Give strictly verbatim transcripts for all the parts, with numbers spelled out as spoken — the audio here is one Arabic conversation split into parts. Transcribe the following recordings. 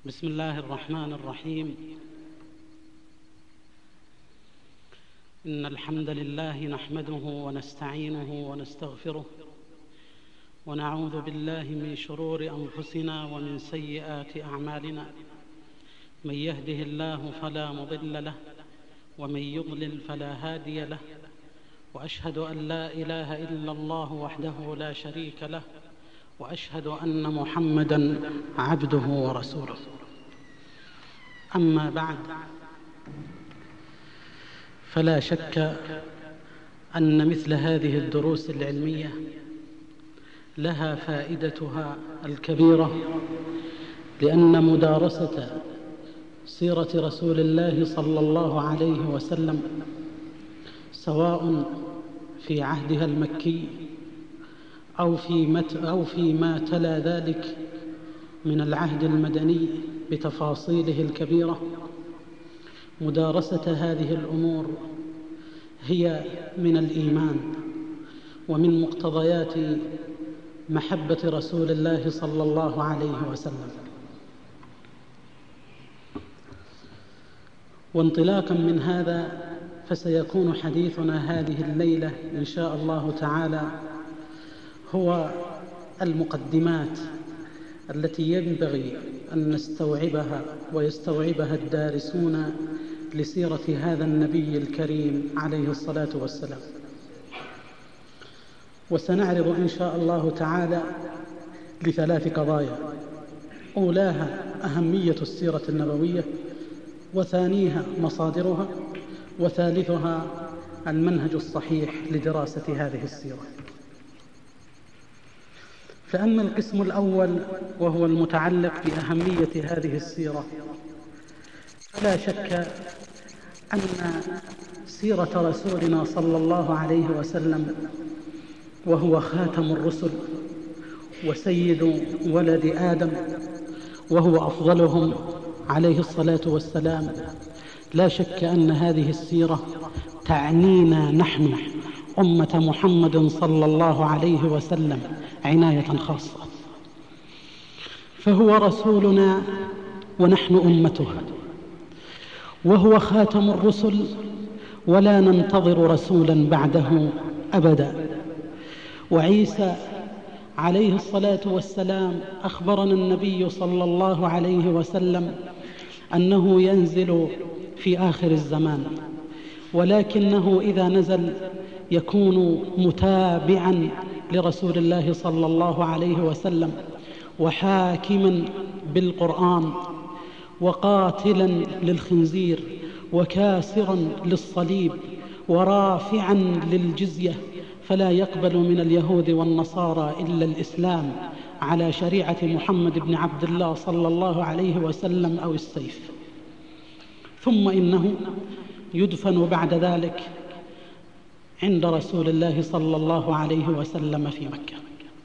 بسم الله الرحمن الرحيم. إن الحمد لله نحمده ونستعينه ونستغفره ونعوذ بالله من شرور أنفسنا ومن سيئات أعمالنا. من يهده الله فلا مضل له ومن يضلل فلا هادي له، وأشهد أن لا إله إلا الله وحده لا شريك له، وأشهد أن محمدًا عبده ورسوله. أما بعد، فلا شك أن مثل هذه الدروس العلمية لها فائدتها الكبيرة، لأن مدارسة سيرة رسول الله صلى الله عليه وسلم سواء في عهدها المكي أو في مت أو فيما تلا ذلك من العهد المدني بتفاصيله الكبيرة، مدارسة هذه الأمور هي من الإيمان ومن مقتضيات محبة رسول الله صلى الله عليه وسلم. وانطلاقا من هذا، فسيكون حديثنا هذه الليلة إن شاء الله تعالى هو المقدمات التي ينبغي أن نستوعبها ويستوعبها الدارسون لسيرة هذا النبي الكريم عليه الصلاة والسلام. وسنعرض إن شاء الله تعالى لثلاث قضايا: أولاها أهمية السيرة النبوية، وثانيها مصادرها، وثالثها المنهج الصحيح لدراسة هذه السيرة. فأما القسم الأول وهو المتعلق بأهمية هذه السيرة، فلا شك أن سيرة رسولنا صلى الله عليه وسلم وهو خاتم الرسل وسيد ولد آدم وهو أفضلهم عليه الصلاة والسلام، لا شك أن هذه السيرة تعنينا نحن أمة محمد صلى الله عليه وسلم عناية خاصة، فهو رسولنا ونحن أمته، وهو خاتم الرسل ولا ننتظر رسولا بعده أبدا. وعيسى عليه الصلاة والسلام أخبرنا النبي صلى الله عليه وسلم أنه ينزل في آخر الزمان، ولكنه إذا نزل يكون متابعا لرسول الله صلى الله عليه وسلم، وحاكما بالقرآن، وقاتلا للخنزير، وكاسرا للصليب، ورافعا للجزية، فلا يقبل من اليهود والنصارى إلا الإسلام على شريعة محمد بن عبد الله صلى الله عليه وسلم أو السيف. ثم إنه يدفن بعد ذلك عند رسول الله صلى الله عليه وسلم في مكة.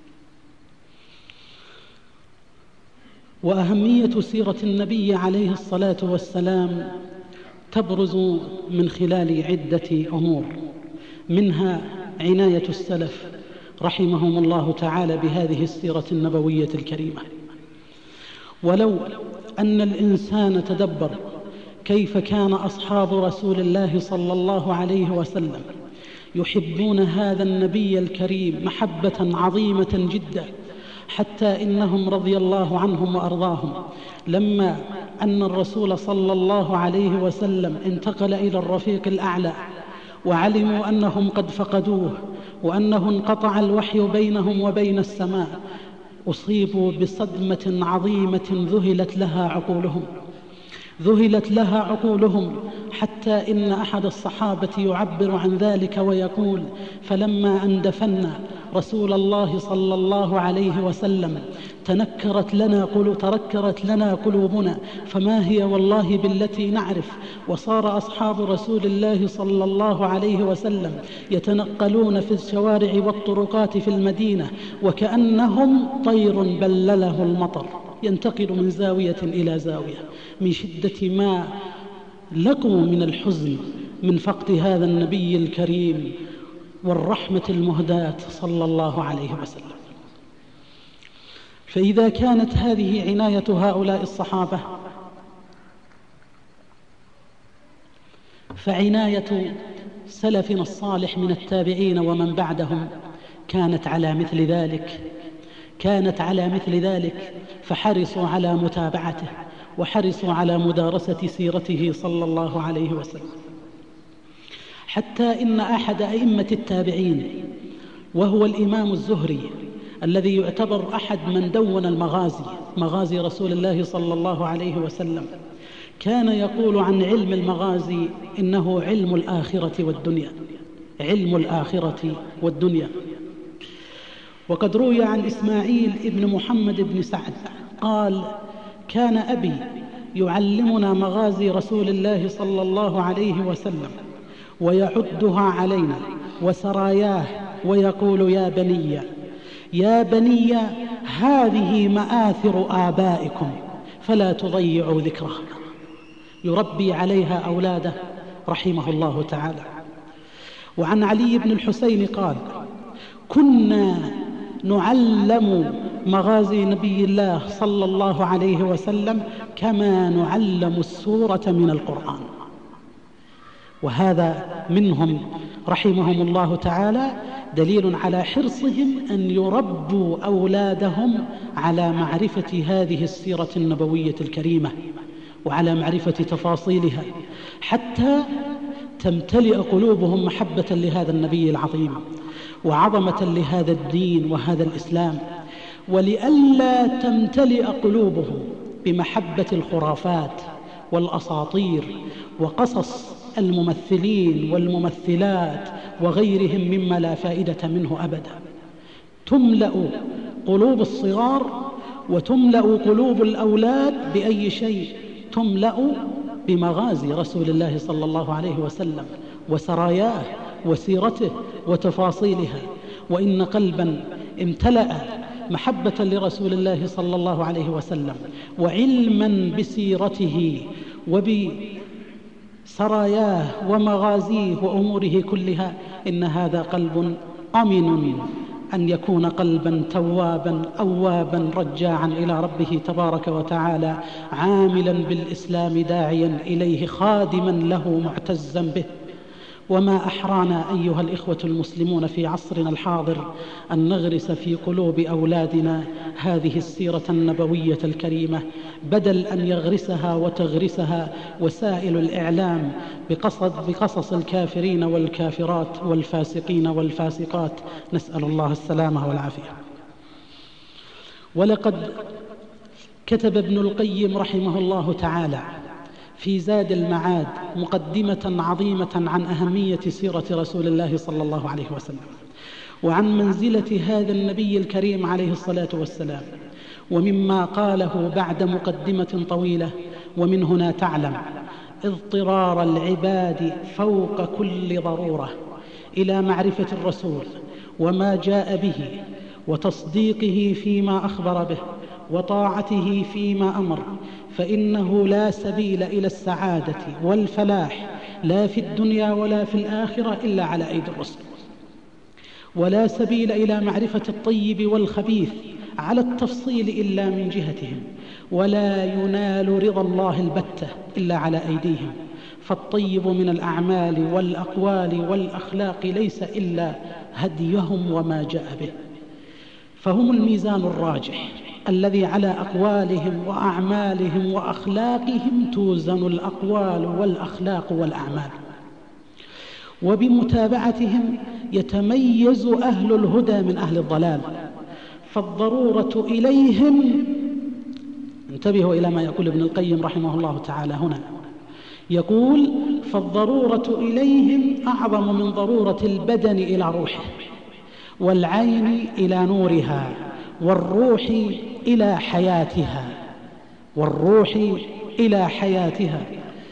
وأهمية سيرة النبي عليه الصلاة والسلام تبرز من خلال عدة أمور، منها عناية السلف رحمهم الله تعالى بهذه السيرة النبوية الكريمة. ولو أن الإنسان تدبر كيف كان أصحاب رسول الله صلى الله عليه وسلم يحبون هذا النبي الكريم محبة عظيمة جدا، حتى إنهم رضي الله عنهم وأرضاهم لما أن الرسول صلى الله عليه وسلم انتقل إلى الرفيق الأعلى وعلموا أنهم قد فقدوه وأنه انقطع الوحي بينهم وبين السماء، أصيبوا بصدمة عظيمة ذهلت لها عقولهم ذهلت لها عقولهم حتى إن أحد الصحابة يعبر عن ذلك ويقول: فلما أن دفنا رسول الله صلى الله عليه وسلم تنكرت لنا قلوب تركرت لنا قلوبنا، فما هي والله بالتي نعرف. وصار أصحاب رسول الله صلى الله عليه وسلم يتنقلون في الشوارع والطرقات في المدينة وكأنهم طير بلله المطر، ينتقل من زاوية إلى زاوية من شدة ما لقوا من الحزن من فقد هذا النبي الكريم والرحمة المهداة صلى الله عليه وسلم. فإذا كانت هذه عناية هؤلاء الصحابة، فعناية سلفنا الصالح من التابعين ومن بعدهم كانت على مثل ذلك كانت على مثل ذلك فحرصوا على متابعته وحرصوا على مدارسة سيرته صلى الله عليه وسلم، حتى إن أحد أئمة التابعين وهو الإمام الزهري الذي يعتبر أحد من دون المغازي مغازي رسول الله صلى الله عليه وسلم، كان يقول عن علم المغازي إنه علم الآخرة والدنيا علم الآخرة والدنيا. وقد روي عن إسماعيل ابن محمد بن سعد قال: كان أبي يعلمنا مغازي رسول الله صلى الله عليه وسلم ويعدها علينا وسراياه ويقول: يا بني يا بني هذه مآثر آبائكم فلا تضيعوا ذكرها، يربي عليها أولاده رحمه الله تعالى. وعن علي بن الحسين قال: كنا نعلم مغازي نبي الله صلى الله عليه وسلم كما نعلم السورة من القرآن. وهذا منهم رحمهم الله تعالى دليل على حرصهم أن يربوا أولادهم على معرفة هذه السيرة النبوية الكريمة وعلى معرفة تفاصيلها، حتى تمتلئ قلوبهم محبة لهذا النبي العظيم وعظمة لهذا الدين وهذا الإسلام، ولئلا تمتلئ قلوبهم بمحبة الخرافات والأساطير وقصص الممثلين والممثلات وغيرهم مما لا فائدة منه أبدا. تملأ قلوب الصغار وتملأ قلوب الأولاد بأي شيء؟ تملأ بمغازي رسول الله صلى الله عليه وسلم وسراياه وسيرته وتفاصيلها. وإن قلبا امتلأ محبة لرسول الله صلى الله عليه وسلم وعلما بسيرته وبسراياه ومغازيه وأموره كلها، إن هذا قلب أمن أن يكون قلبا توابا أوابا رجاعا إلى ربه تبارك وتعالى، عاملا بالإسلام داعيا إليه خادما له معتزا به. وما أحرانا أيها الإخوة المسلمون في عصرنا الحاضر أن نغرس في قلوب أولادنا هذه السيرة النبوية الكريمة، بدل أن يغرسها وتغرسها وسائل الإعلام بقصد بقصص الكافرين والكافرات والفاسقين والفاسقات، نسأل الله السلامة والعافية. ولقد كتب ابن القيم رحمه الله تعالى في زاد المعاد مقدمة عظيمة عن أهمية سيرة رسول الله صلى الله عليه وسلم وعن منزلة هذا النبي الكريم عليه الصلاة والسلام. ومما قاله بعد مقدمة طويلة: ومن هنا تعلم اضطرار العباد فوق كل ضرورة إلى معرفة الرسول وما جاء به وتصديقه فيما أخبر به وطاعته فيما أمر، فإنه لا سبيل إلى السعادة والفلاح لا في الدنيا ولا في الآخرة إلا على أيدي الرسل، ولا سبيل إلى معرفة الطيب والخبيث على التفصيل إلا من جهتهم، ولا ينال رضا الله البتة إلا على أيديهم. فالطيب من الأعمال والأقوال والأخلاق ليس إلا هديهم وما جاء به، فهم الميزان الراجح الذي على أقوالهم وأعمالهم وأخلاقهم توزن الأقوال والأخلاق والأعمال. وبمتابعتهم يتميز أهل الهدى من أهل الضلال، فالضرورة إليهم، انتبهوا إلى ما يقول ابن القيم رحمه الله تعالى هنا، يقول: فالضرورة إليهم أعظم من ضرورة البدن إلى روحه، والعين إلى نورها، والروح إلى حياتها والروح إلى حياتها.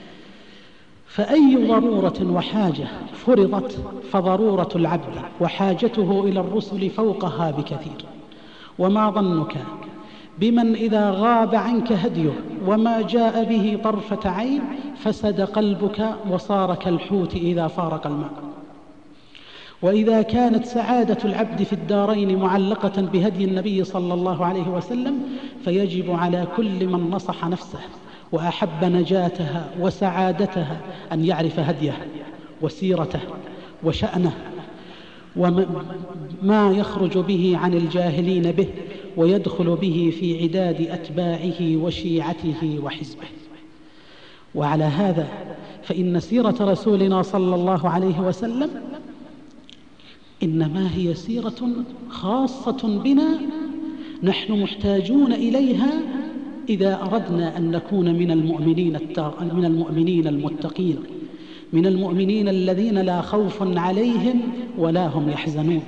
فأي ضرورة وحاجة فرضت فضرورة العبد وحاجته إلى الرسل فوقها بكثير. وما ظنك بمن إذا غاب عنك هديه وما جاء به طرفة عين فسد قلبك وصار كالحوت إذا فارق الماء. وإذا كانت سعادة العبد في الدارين معلقة بهدي النبي صلى الله عليه وسلم، فيجب على كل من نصح نفسه وأحب نجاتها وسعادتها أن يعرف هديه وسيرته وشأنه وما يخرج به عن الجاهلين به، ويدخل به في عداد أتباعه وشيعته وحزبه. وعلى هذا فإن سيرة رسولنا صلى الله عليه وسلم إنما هي سيرة خاصة بنا، نحن محتاجون إليها إذا أردنا أن نكون من المؤمنين من المؤمنين المتقين، من المؤمنين الذين لا خوف عليهم ولا هم يحزنون.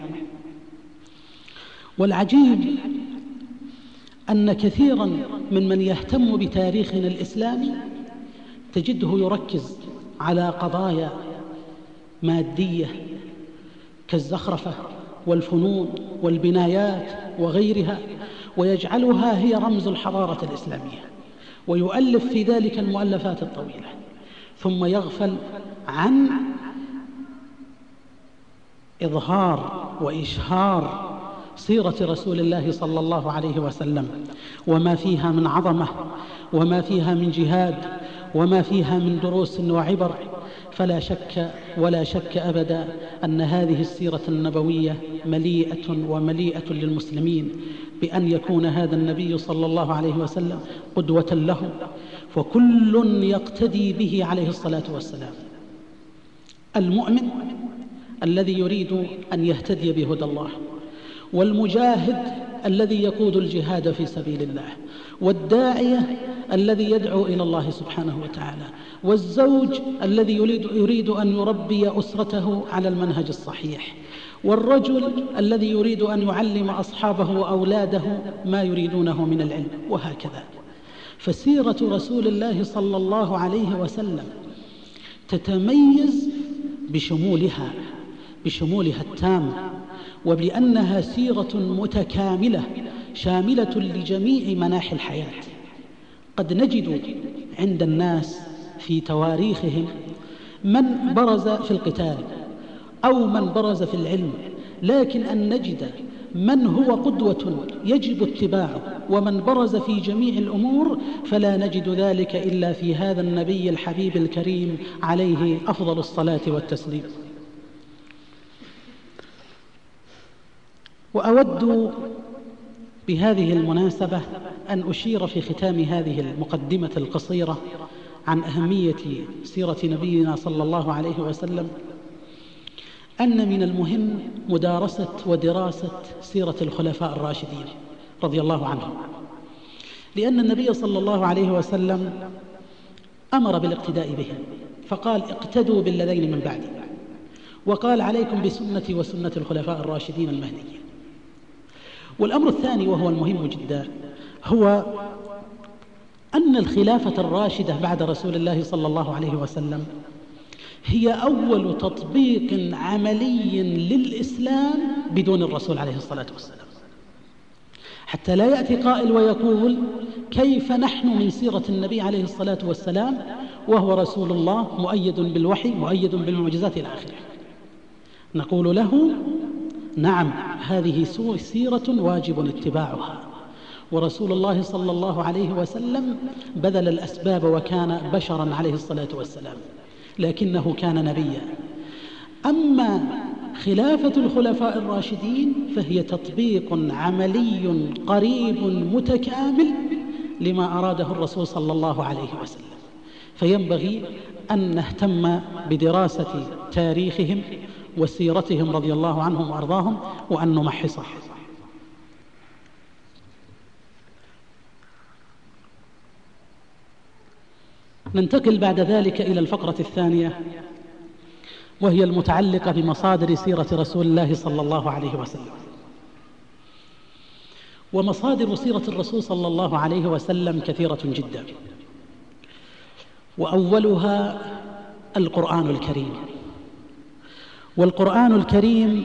والعجيب أن كثيرا من من يهتم بتاريخنا الإسلامي تجده يركز على قضايا مادية كالزخرفة والفنون والبنايات وغيرها، ويجعلها هي رمز الحضارة الإسلامية، ويؤلف في ذلك المؤلفات الطويلة، ثم يغفل عن إظهار وإشهار سيرة رسول الله صلى الله عليه وسلم، وما فيها من عظمة، وما فيها من جهاد، وما فيها من دروس وعبر. فلا شك ولا شك أبدا أن هذه السيرة النبوية مليئة ومليئة للمسلمين بأن يكون هذا النبي صلى الله عليه وسلم قدوة لهم، فكل يقتدي به عليه الصلاة والسلام. المؤمن الذي يريد أن يهتدي بهدى الله، والمجاهد الذي يقود الجهاد في سبيل الله، والداعية الذي يدعو إلى الله سبحانه وتعالى، والزوج الذي يريد, يريد أن يربي أسرته على المنهج الصحيح، والرجل الذي يريد أن يعلم أصحابه وأولاده ما يريدونه من العلم، وهكذا. فسيرة رسول الله صلى الله عليه وسلم تتميز بشمولها بشمولها التام، وبأنها سيرة متكاملة شاملة لجميع مناحي الحياة. قد نجد عند الناس في تواريخهم من برز في القتال أو من برز في العلم، لكن أن نجد من هو قدوة يجب اتباعه ومن برز في جميع الأمور، فلا نجد ذلك إلا في هذا النبي الحبيب الكريم عليه أفضل الصلاة والتسليم. وأود بهذه المناسبة أن أشير في ختام هذه المقدمة القصيرة عن أهمية سيرة نبينا صلى الله عليه وسلم أن من المهم مدارسة ودراسة سيرة الخلفاء الراشدين رضي الله عنهم، لأن النبي صلى الله عليه وسلم أمر بالاقتداء بهم، فقال اقتدوا بالذين من بعدي، وقال عليكم بسنتي وسنة الخلفاء الراشدين المهديين. والأمر الثاني وهو المهم جدا هو أن الخلافة الراشدة بعد رسول الله صلى الله عليه وسلم هي أول تطبيق عملي للإسلام بدون الرسول عليه الصلاة والسلام، حتى لا يأتي قائل ويقول كيف نحن من سيرة النبي عليه الصلاة والسلام وهو رسول الله مؤيد بالوحي مؤيد بالمعجزات إلى آخره. نقول له نعم، هذه سيرة واجب اتباعها، ورسول الله صلى الله عليه وسلم بذل الأسباب وكان بشرا عليه الصلاة والسلام، لكنه كان نبيا. أما خلافة الخلفاء الراشدين فهي تطبيق عملي قريب متكامل لما أراده الرسول صلى الله عليه وسلم، فينبغي أن نهتم بدراسة تاريخهم وسيرتهم رضي الله عنهم وأرضاهم وأن نمحصها. ننتقل بعد ذلك إلى الفقرة الثانية، وهي المتعلقة بمصادر سيرة رسول الله صلى الله عليه وسلم. ومصادر سيرة الرسول صلى الله عليه وسلم كثيرة جدا، وأولها القرآن الكريم. والقرآن الكريم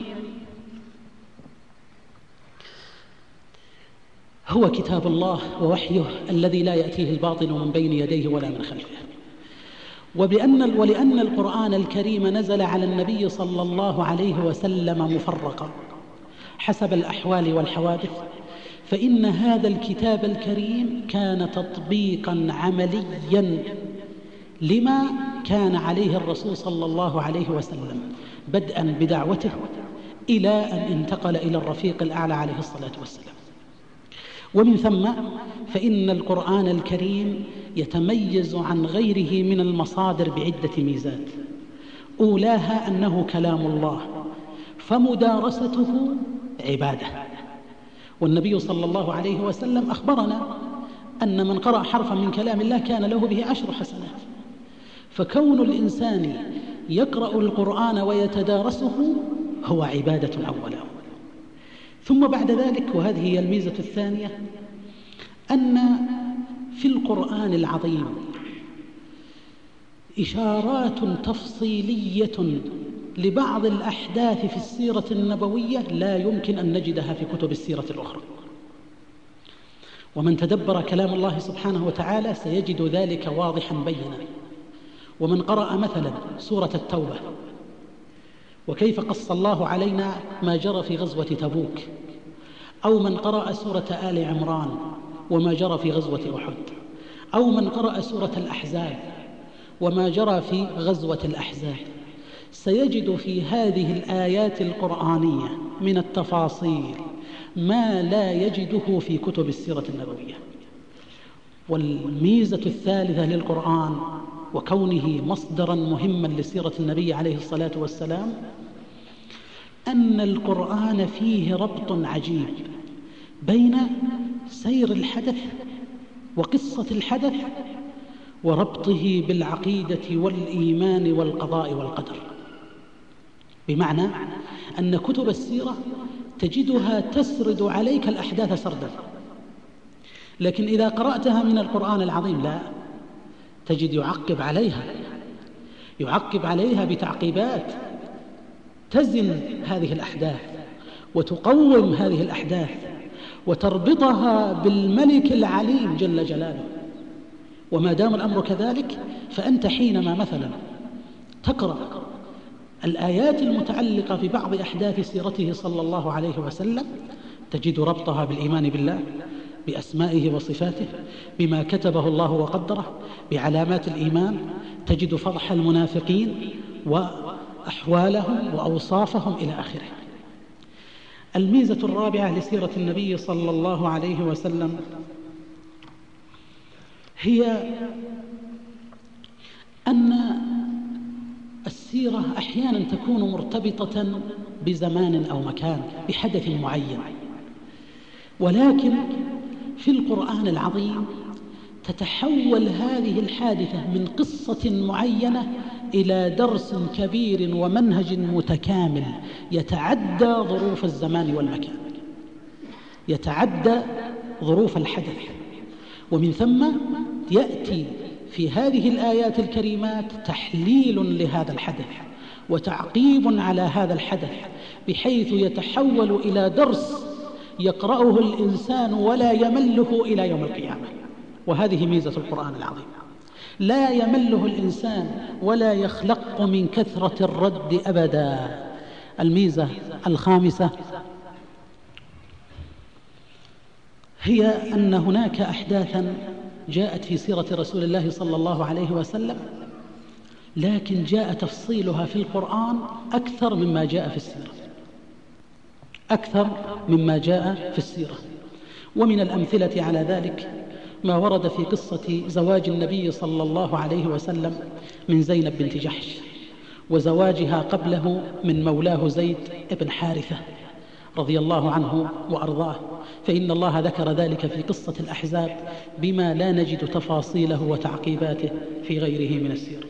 هو كتاب الله ووحيه الذي لا يأتيه الباطل من بين يديه ولا من خلفه، وبأن ولأن القرآن الكريم نزل على النبي صلى الله عليه وسلم مفرقا حسب الأحوال والحوادث، فإن هذا الكتاب الكريم كان تطبيقا عمليا لما كان عليه الرسول صلى الله عليه وسلم بدءا بدعوته إلى أن انتقل إلى الرفيق الأعلى عليه الصلاة والسلام. ومن ثم فإن القرآن الكريم يتميز عن غيره من المصادر بعدة ميزات، أولاها أنه كلام الله فمدارسته عبادة، والنبي صلى الله عليه وسلم أخبرنا أن من قرأ حرفا من كلام الله كان له به عشر حسنات، فكون الإنسان يقرأ القرآن ويتدارسه هو عبادة أولا. ثم بعد ذلك، وهذه هي الميزة الثانية، أن في القرآن العظيم إشارات تفصيلية لبعض الأحداث في السيرة النبوية لا يمكن أن نجدها في كتب السيرة الأخرى، ومن تدبر كلام الله سبحانه وتعالى سيجد ذلك واضحا بينا. ومن قرأ مثلا سورة التوبة وكيف قص الله علينا ما جرى في غزوة تبوك، أو من قرأ سورة آل عمران وما جرى في غزوة أحد، أو من قرأ سورة الأحزاب وما جرى في غزوة الأحزاب، سيجد في هذه الآيات القرآنية من التفاصيل ما لا يجده في كتب السيرة النبوية. والميزة الثالثة للقرآن وكونه مصدرا مهما لسيرة النبي عليه الصلاة والسلام أن القرآن فيه ربط عجيب بين سير الحدث وقصة الحدث وربطه بالعقيدة والإيمان والقضاء والقدر، بمعنى أن كتب السيرة تجدها تسرد عليك الأحداث سردا، لكن إذا قرأتها من القرآن العظيم لا، تجد يعقب عليها يعقب عليها بتعقيبات تزن هذه الأحداث وتقوم هذه الأحداث وتربطها بالملك العليم جل جلاله. وما دام الأمر كذلك فأنت حينما مثلا تقرأ الآيات المتعلقة في بعض أحداث سيرته صلى الله عليه وسلم تجد ربطها بالإيمان بالله، بأسمائه وصفاته، بما كتبه الله وقدره، بعلامات الإيمان، تجد فضح المنافقين وأحوالهم وأوصافهم إلى آخره. الميزة الرابعة لسيرة النبي صلى الله عليه وسلم هي أن السيرة أحيانا تكون مرتبطة بزمان أو مكان بحدث معين، ولكن في القرآن العظيم تتحول هذه الحادثة من قصة معينة إلى درس كبير ومنهج متكامل يتعدى ظروف الزمان والمكان، يتعدى ظروف الحدث. ومن ثم يأتي في هذه الآيات الكريمات تحليل لهذا الحدث وتعقيب على هذا الحدث، بحيث يتحول إلى درس يقرأه الإنسان ولا يمله إلى يوم القيامة. وهذه ميزة القرآن العظيم، لا يمله الإنسان ولا يخلق من كثرة الرد أبدا. الميزة الخامسة هي أن هناك أحداثا جاءت في سيرة رسول الله صلى الله عليه وسلم، لكن جاء تفصيلها في القرآن أكثر مما جاء في السيرة، أكثر مما جاء في السيرة. ومن الأمثلة على ذلك ما ورد في قصة زواج النبي صلى الله عليه وسلم من زينب بنت جحش، وزواجها قبله من مولاه زيد بن حارثة رضي الله عنه وأرضاه، فإن الله ذكر ذلك في قصة الأحزاب بما لا نجد تفاصيله وتعقيباته في غيره من السيرة.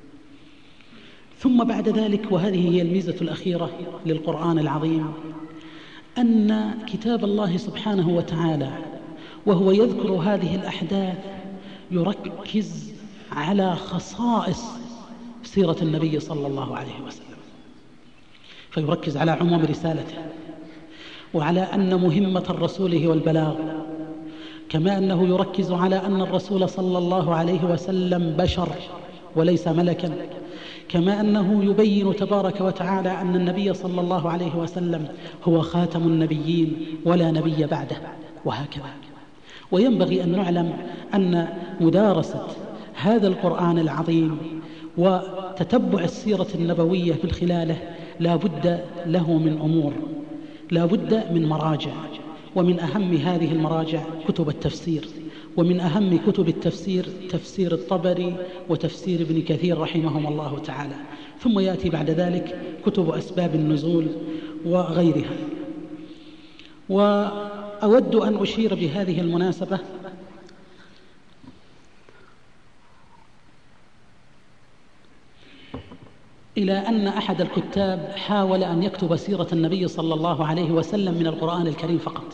ثم بعد ذلك، وهذه هي الميزة الأخيرة للقرآن العظيم، أن كتاب الله سبحانه وتعالى وهو يذكر هذه الأحداث يركز على خصائص سيرة النبي صلى الله عليه وسلم، فيركز على عموم رسالته، وعلى أن مهمة الرسول هو البلاغ، كما أنه يركز على أن الرسول صلى الله عليه وسلم بشر وليس ملكا، كما أنه يبين تبارك وتعالى أن النبي صلى الله عليه وسلم هو خاتم النبيين ولا نبي بعده، وهكذا. وينبغي أن نعلم أن مدارسة هذا القرآن العظيم وتتبع السيرة النبوية من خلاله لا بد له من أمور، لا بد من مراجع، ومن أهم هذه المراجع كتب التفسير، ومن أهم كتب التفسير تفسير الطبري وتفسير ابن كثير رحمهم الله تعالى، ثم يأتي بعد ذلك كتب أسباب النزول وغيرها. وأود أن أشير بهذه المناسبة إلى أن أحد الكتاب حاول أن يكتب سيرة النبي صلى الله عليه وسلم من القرآن الكريم فقط،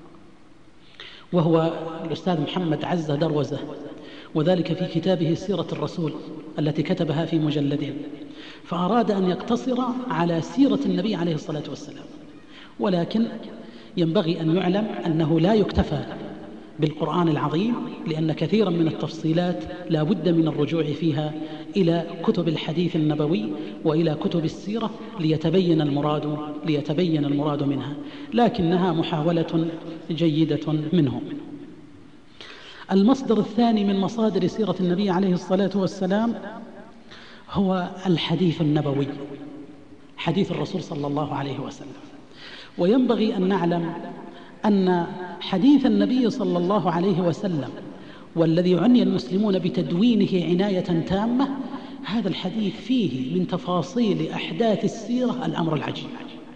وهو الأستاذ محمد عزة دروزة، وذلك في كتابه سيرة الرسول التي كتبها في مجلدين، فأراد أن يقتصر على سيرة النبي عليه الصلاة والسلام. ولكن ينبغي أن يعلم أنه لا يكتفى بالقرآن العظيم، لأن كثيرا من التفصيلات لا بد من الرجوع فيها إلى كتب الحديث النبوي وإلى كتب السيرة ليتبين المراد ليتبين المراد منها، لكنها محاولة جيدة منهم. المصدر الثاني من مصادر سيرة النبي عليه الصلاة والسلام هو الحديث النبوي، حديث الرسول صلى الله عليه وسلم. وينبغي أن نعلم أن حديث النبي صلى الله عليه وسلم والذي عني المسلمون بتدوينه عناية تامة، هذا الحديث فيه من تفاصيل أحداث السيرة الأمر العجيب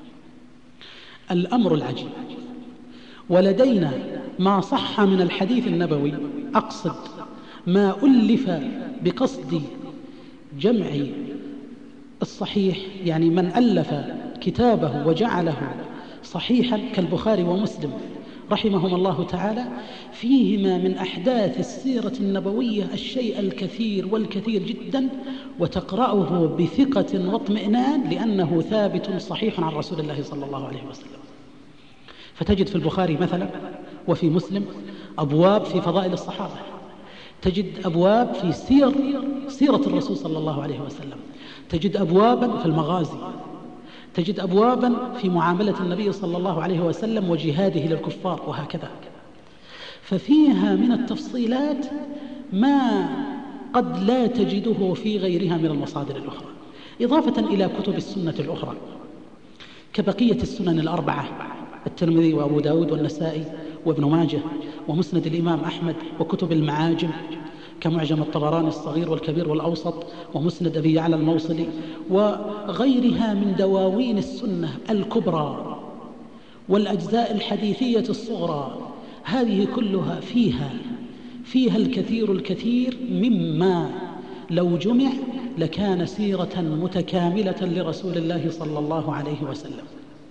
الأمر العجيب ولدينا ما صح من الحديث النبوي، أقصد ما ألف بقصد جمع الصحيح، يعني من ألف كتابه وجعله صحيحا كالبخاري ومسلم رحمهم الله تعالى، فيهما من أحداث السيرة النبوية الشيء الكثير والكثير جدا، وتقرأه بثقة واطمئنان لأنه ثابت صحيح عن رسول الله صلى الله عليه وسلم. فتجد في البخاري مثلا وفي مسلم أبواب في فضائل الصحابة، تجد أبواب في سير سيرة الرسول صلى الله عليه وسلم، تجد أبوابا في المغازي، تجد أبوابا في معاملة النبي صلى الله عليه وسلم وجهاده للكفار، وهكذا. ففيها من التفصيلات ما قد لا تجده في غيرها من المصادر الأخرى، إضافة إلى كتب السنة الأخرى كبقية السنن الأربعة، الترمذي وأبو داود والنسائي وابن ماجه ومسند الإمام أحمد، وكتب المعاجم كمعجم الطبراني الصغير والكبير والأوسط، ومسند أبي يعلى الموصلي، وغيرها من دواوين السنة الكبرى والأجزاء الحديثية الصغرى. هذه كلها فيها فيها الكثير الكثير مما لو جمع لكان سيرة متكاملة لرسول الله صلى الله عليه وسلم.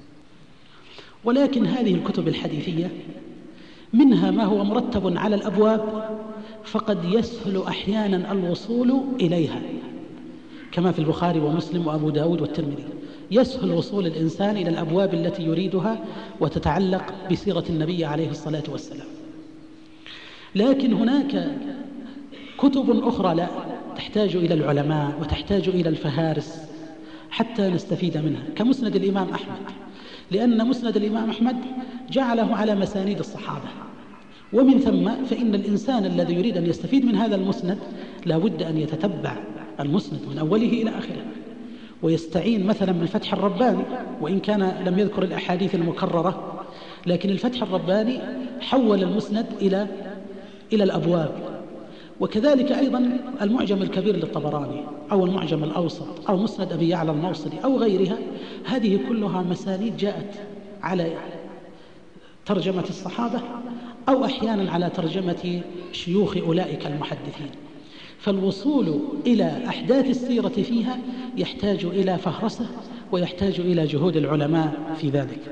ولكن هذه الكتب الحديثية منها ما هو مرتب على الأبواب، فقد يسهل أحيانا الوصول إليها، كما في البخاري ومسلم وأبو داود والترمذي، يسهل وصول الإنسان إلى الأبواب التي يريدها وتتعلق بسيرة النبي عليه الصلاة والسلام. لكن هناك كتب أخرى لا، تحتاج إلى العلماء وتحتاج إلى الفهارس حتى نستفيد منها، كمسند الإمام أحمد، لأن مسند الإمام أحمد جعله على مسانيد الصحابة، ومن ثم فإن الإنسان الذي يريد أن يستفيد من هذا المسند لا بد أن يتتبع المسند من أوله إلى آخره، ويستعين مثلا بالفتح الرباني، وإن كان لم يذكر الأحاديث المكررة، لكن الفتح الرباني حول المسند إلى إلى الأبواب. وكذلك أيضا المعجم الكبير للطبراني أو المعجم الأوسط أو مسند أبي يعلى الموصلي أو غيرها، هذه كلها مسانيد جاءت على ترجمة الصحابة أو أحيانا على ترجمة شيوخ أولئك المحدثين. فالوصول إلى أحداث السيرة فيها يحتاج إلى فهرسة ويحتاج إلى جهود العلماء في ذلك.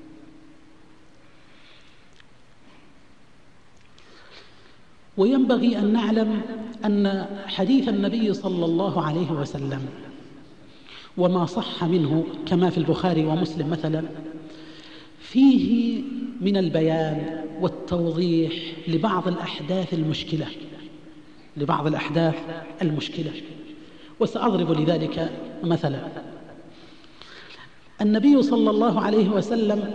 وينبغي أن نعلم أن حديث النبي صلى الله عليه وسلم وما صح منه كما في البخاري ومسلم مثلا فيه من البيان والتوضيح لبعض الأحداث المشكلة لبعض الأحداث المشكلة وسأضرب لذلك مثلا. النبي صلى الله عليه وسلم،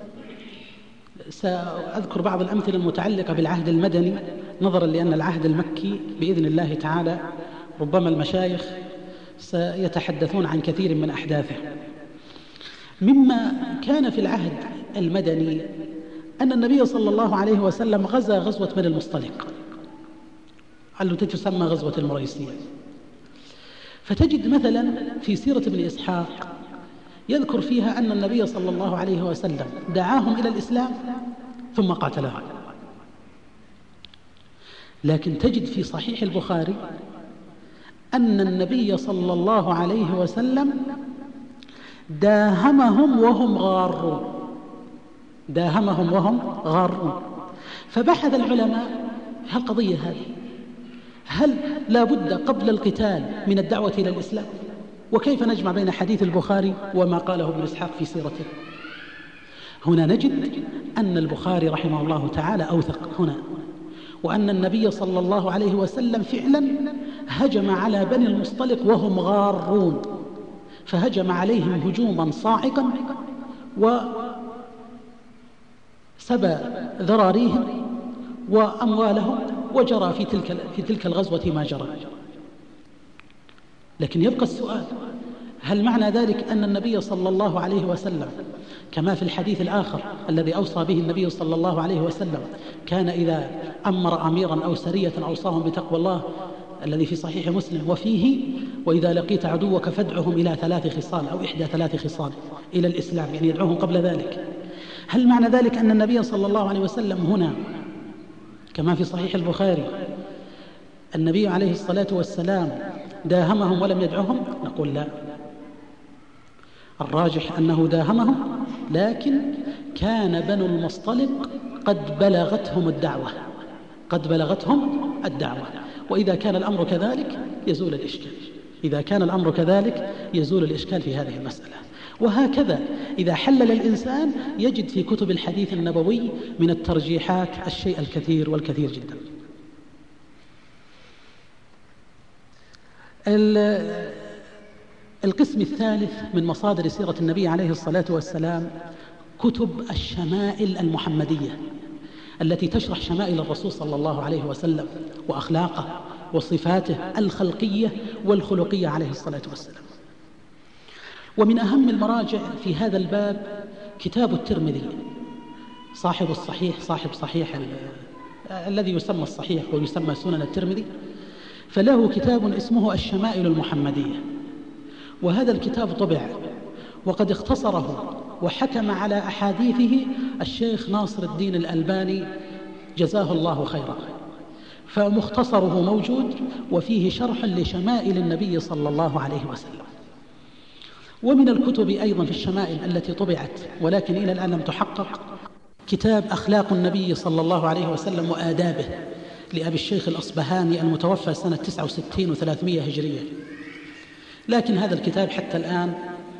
سأذكر بعض الأمثلة المتعلقة بالعهد المدني نظرا لأن العهد المكي بإذن الله تعالى ربما المشايخ سيتحدثون عن كثير من أحداثه. مما كان في العهد المدني أن النبي صلى الله عليه وسلم غزا غزوة بني المصطلق التي تسمى غزوة المريسية. فتجد مثلا في سيرة ابن إسحاق يذكر فيها أن النبي صلى الله عليه وسلم دعاهم إلى الإسلام ثم قاتلهم. لكن تجد في صحيح البخاري أن النبي صلى الله عليه وسلم داهمهم وهم غارون داهمهم وهم غارون فبحث العلماء في القضية هذه، هل لا بد قبل القتال من الدعوة إلى الإسلام؟ وكيف نجمع بين حديث البخاري وما قاله ابن إسحاق في سيرته؟ هنا نجد أن البخاري رحمه الله تعالى أوثق هنا، وأن النبي صلى الله عليه وسلم فعلا هجم على بني المصطلق وهم غارون، فهجم عليهم هجوما صاعقا وسبى ذراريهم وأموالهم، وجرى في تلك في تلك الغزوة ما جرى. لكن يبقى السؤال، هل معنى ذلك أن النبي صلى الله عليه وسلم كما في الحديث الآخر الذي أوصى به النبي صلى الله عليه وسلم كان إذا أمر أميرا أو سرية أوصاهم بتقوى الله الذي في صحيح مسلم وفيه وإذا لقيت عدوك فادعهم إلى ثلاث خصال أو إحدى ثلاث خصال إلى الإسلام، يعني يدعوهم قبل ذلك؟ هل معنى ذلك أن النبي صلى الله عليه وسلم هنا كما في صحيح البخاري النبي عليه الصلاة والسلام داهمهم ولم يدعوهم؟ نقول لا، الراجح أنه داهمهم، لكن كان بنو المصطلق قد بلغتهم الدعوة قد بلغتهم الدعوة وإذا كان الأمر كذلك يزول الإشكال إذا كان الأمر كذلك يزول الإشكال في هذه المسألة. وهكذا إذا حلل الإنسان يجد في كتب الحديث النبوي من الترجيحات الشيء الكثير والكثير جدا. القسم الثالث من مصادر سيرة النبي عليه الصلاة والسلام كتب الشمائل المحمدية التي تشرح شمائل الرسول صلى الله عليه وسلم وأخلاقه وصفاته الخلقية والخلقية عليه الصلاة والسلام. ومن أهم المراجع في هذا الباب كتاب الترمذي صاحب الصحيح صاحب صحيح الذي يسمى الصحيح ويسمى سنن الترمذي، فله كتاب اسمه الشمائل المحمدية، وهذا الكتاب طبع وقد اختصره وحكم على أحاديثه الشيخ ناصر الدين الألباني جزاه الله خيرا، فمختصره موجود وفيه شرح لشمائل النبي صلى الله عليه وسلم. ومن الكتب أيضا في الشمائل التي طبعت ولكن إلى الآن لم تحقق كتاب أخلاق النبي صلى الله عليه وسلم وآدابه لأبي الشيخ الأصبهاني المتوفى سنة تسعة وستين وثلاثمائة هجرية، لكن هذا الكتاب حتى الآن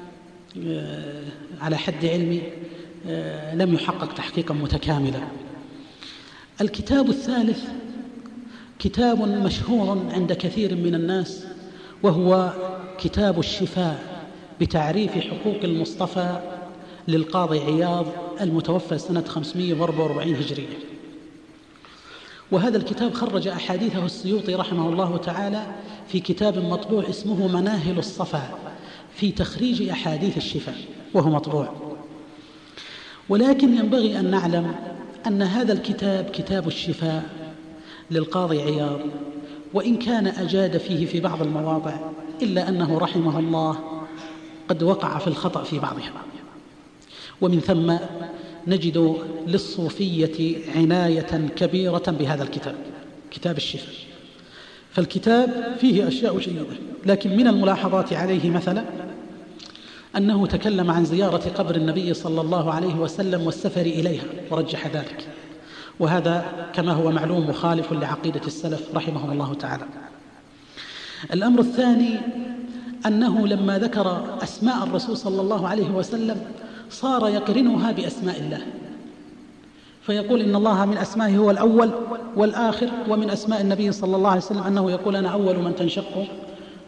على حد علمي لم يحقق تحقيقا متكاملا. الكتاب الثالث كتاب مشهور عند كثير من الناس وهو كتاب الشفاء بتعريف حقوق المصطفى للقاضي عياض المتوفى سنة خمسمائة وأربعة وأربعين هجرية. وهذا الكتاب خرج أحاديثه السيوطي رحمه الله تعالى في كتاب مطبوع اسمه مناهل الصفا في تخريج أحاديث الشفاء وهو مطبوع. ولكن ينبغي أن نعلم أن هذا الكتاب كتاب الشفاء للقاضي عياض وإن كان أجاد فيه في بعض المواضع إلا أنه رحمه الله قد وقع في الخطأ في بعضها، ومن ثم نجد للصوفية عناية كبيرة بهذا الكتاب كتاب الشفاء. فالكتاب فيه أشياء جيدة، لكن من الملاحظات عليه مثلا أنه تكلم عن زيارة قبر النبي صلى الله عليه وسلم والسفر إليها ورجح ذلك، وهذا كما هو معلوم مخالف لعقيدة السلف رحمهم الله تعالى. الأمر الثاني أنه لما ذكر أسماء الرسول صلى الله عليه وسلم صار يقرنها بأسماء الله، فيقول إن الله من أسمائه هو الأول والآخر، ومن أسماء النبي صلى الله عليه وسلم أنه يقول أنا أول من تنشق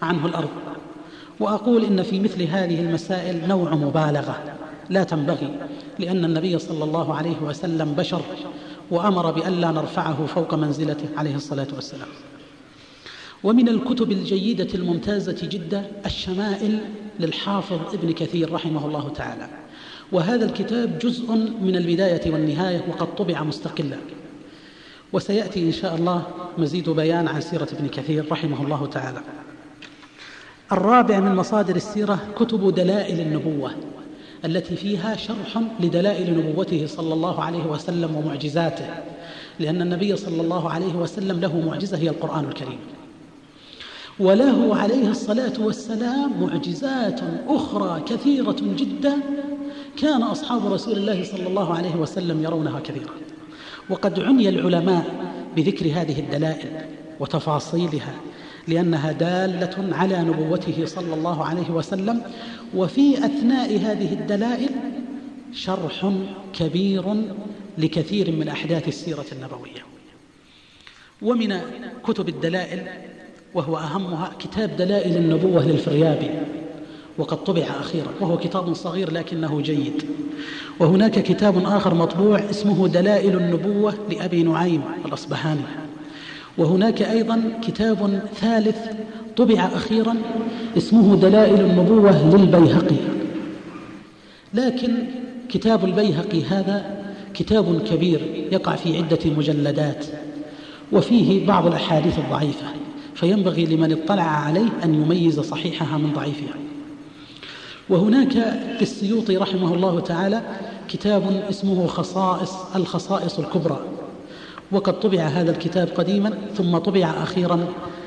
عنه الأرض. وأقول إن في مثل هذه المسائل نوع مبالغة لا تنبغي، لأن النبي صلى الله عليه وسلم بشر، وأمر بألا نرفعه فوق منزلته عليه الصلاة والسلام. ومن الكتب الجيدة الممتازة جدا الشمائل للحافظ ابن كثير رحمه الله تعالى، وهذا الكتاب جزء من البداية والنهاية وقد طبع مستقلا، وسيأتي إن شاء الله مزيد بيان عن سيرة ابن كثير رحمه الله تعالى. الرابع من مصادر السيرة كتب دلائل النبوة التي فيها شرح لدلائل نبوته صلى الله عليه وسلم ومعجزاته، لأن النبي صلى الله عليه وسلم له معجزة هي القرآن الكريم، وله عليه الصلاة والسلام معجزات أخرى كثيرة جدا كان أصحاب رسول الله صلى الله عليه وسلم يرونها كثيرا. وقد عني العلماء بذكر هذه الدلائل وتفاصيلها لأنها دالة على نبوته صلى الله عليه وسلم، وفي أثناء هذه الدلائل شرح كبير لكثير من أحداث السيرة النبوية. ومن كتب الدلائل وهو أهمها كتاب دلائل النبوة للفريابي، وقد طبع أخيرا، وهو كتاب صغير لكنه جيد. وهناك كتاب آخر مطبوع اسمه دلائل النبوة لأبي نعيم الأصبهاني. وهناك أيضا كتاب ثالث طبع أخيرا اسمه دلائل النبوة للبيهقي. لكن كتاب البيهقي هذا كتاب كبير يقع في عدة مجلدات، وفيه بعض الأحاديث الضعيفة، فينبغي لمن اطلع عليه أن يميز صحيحها من ضعيفها. وهناك للسيوطي رحمه الله تعالى كتاب اسمه خصائص الخصائص الكبرى، وقد طبع هذا الكتاب قديما ثم طبع أخيرا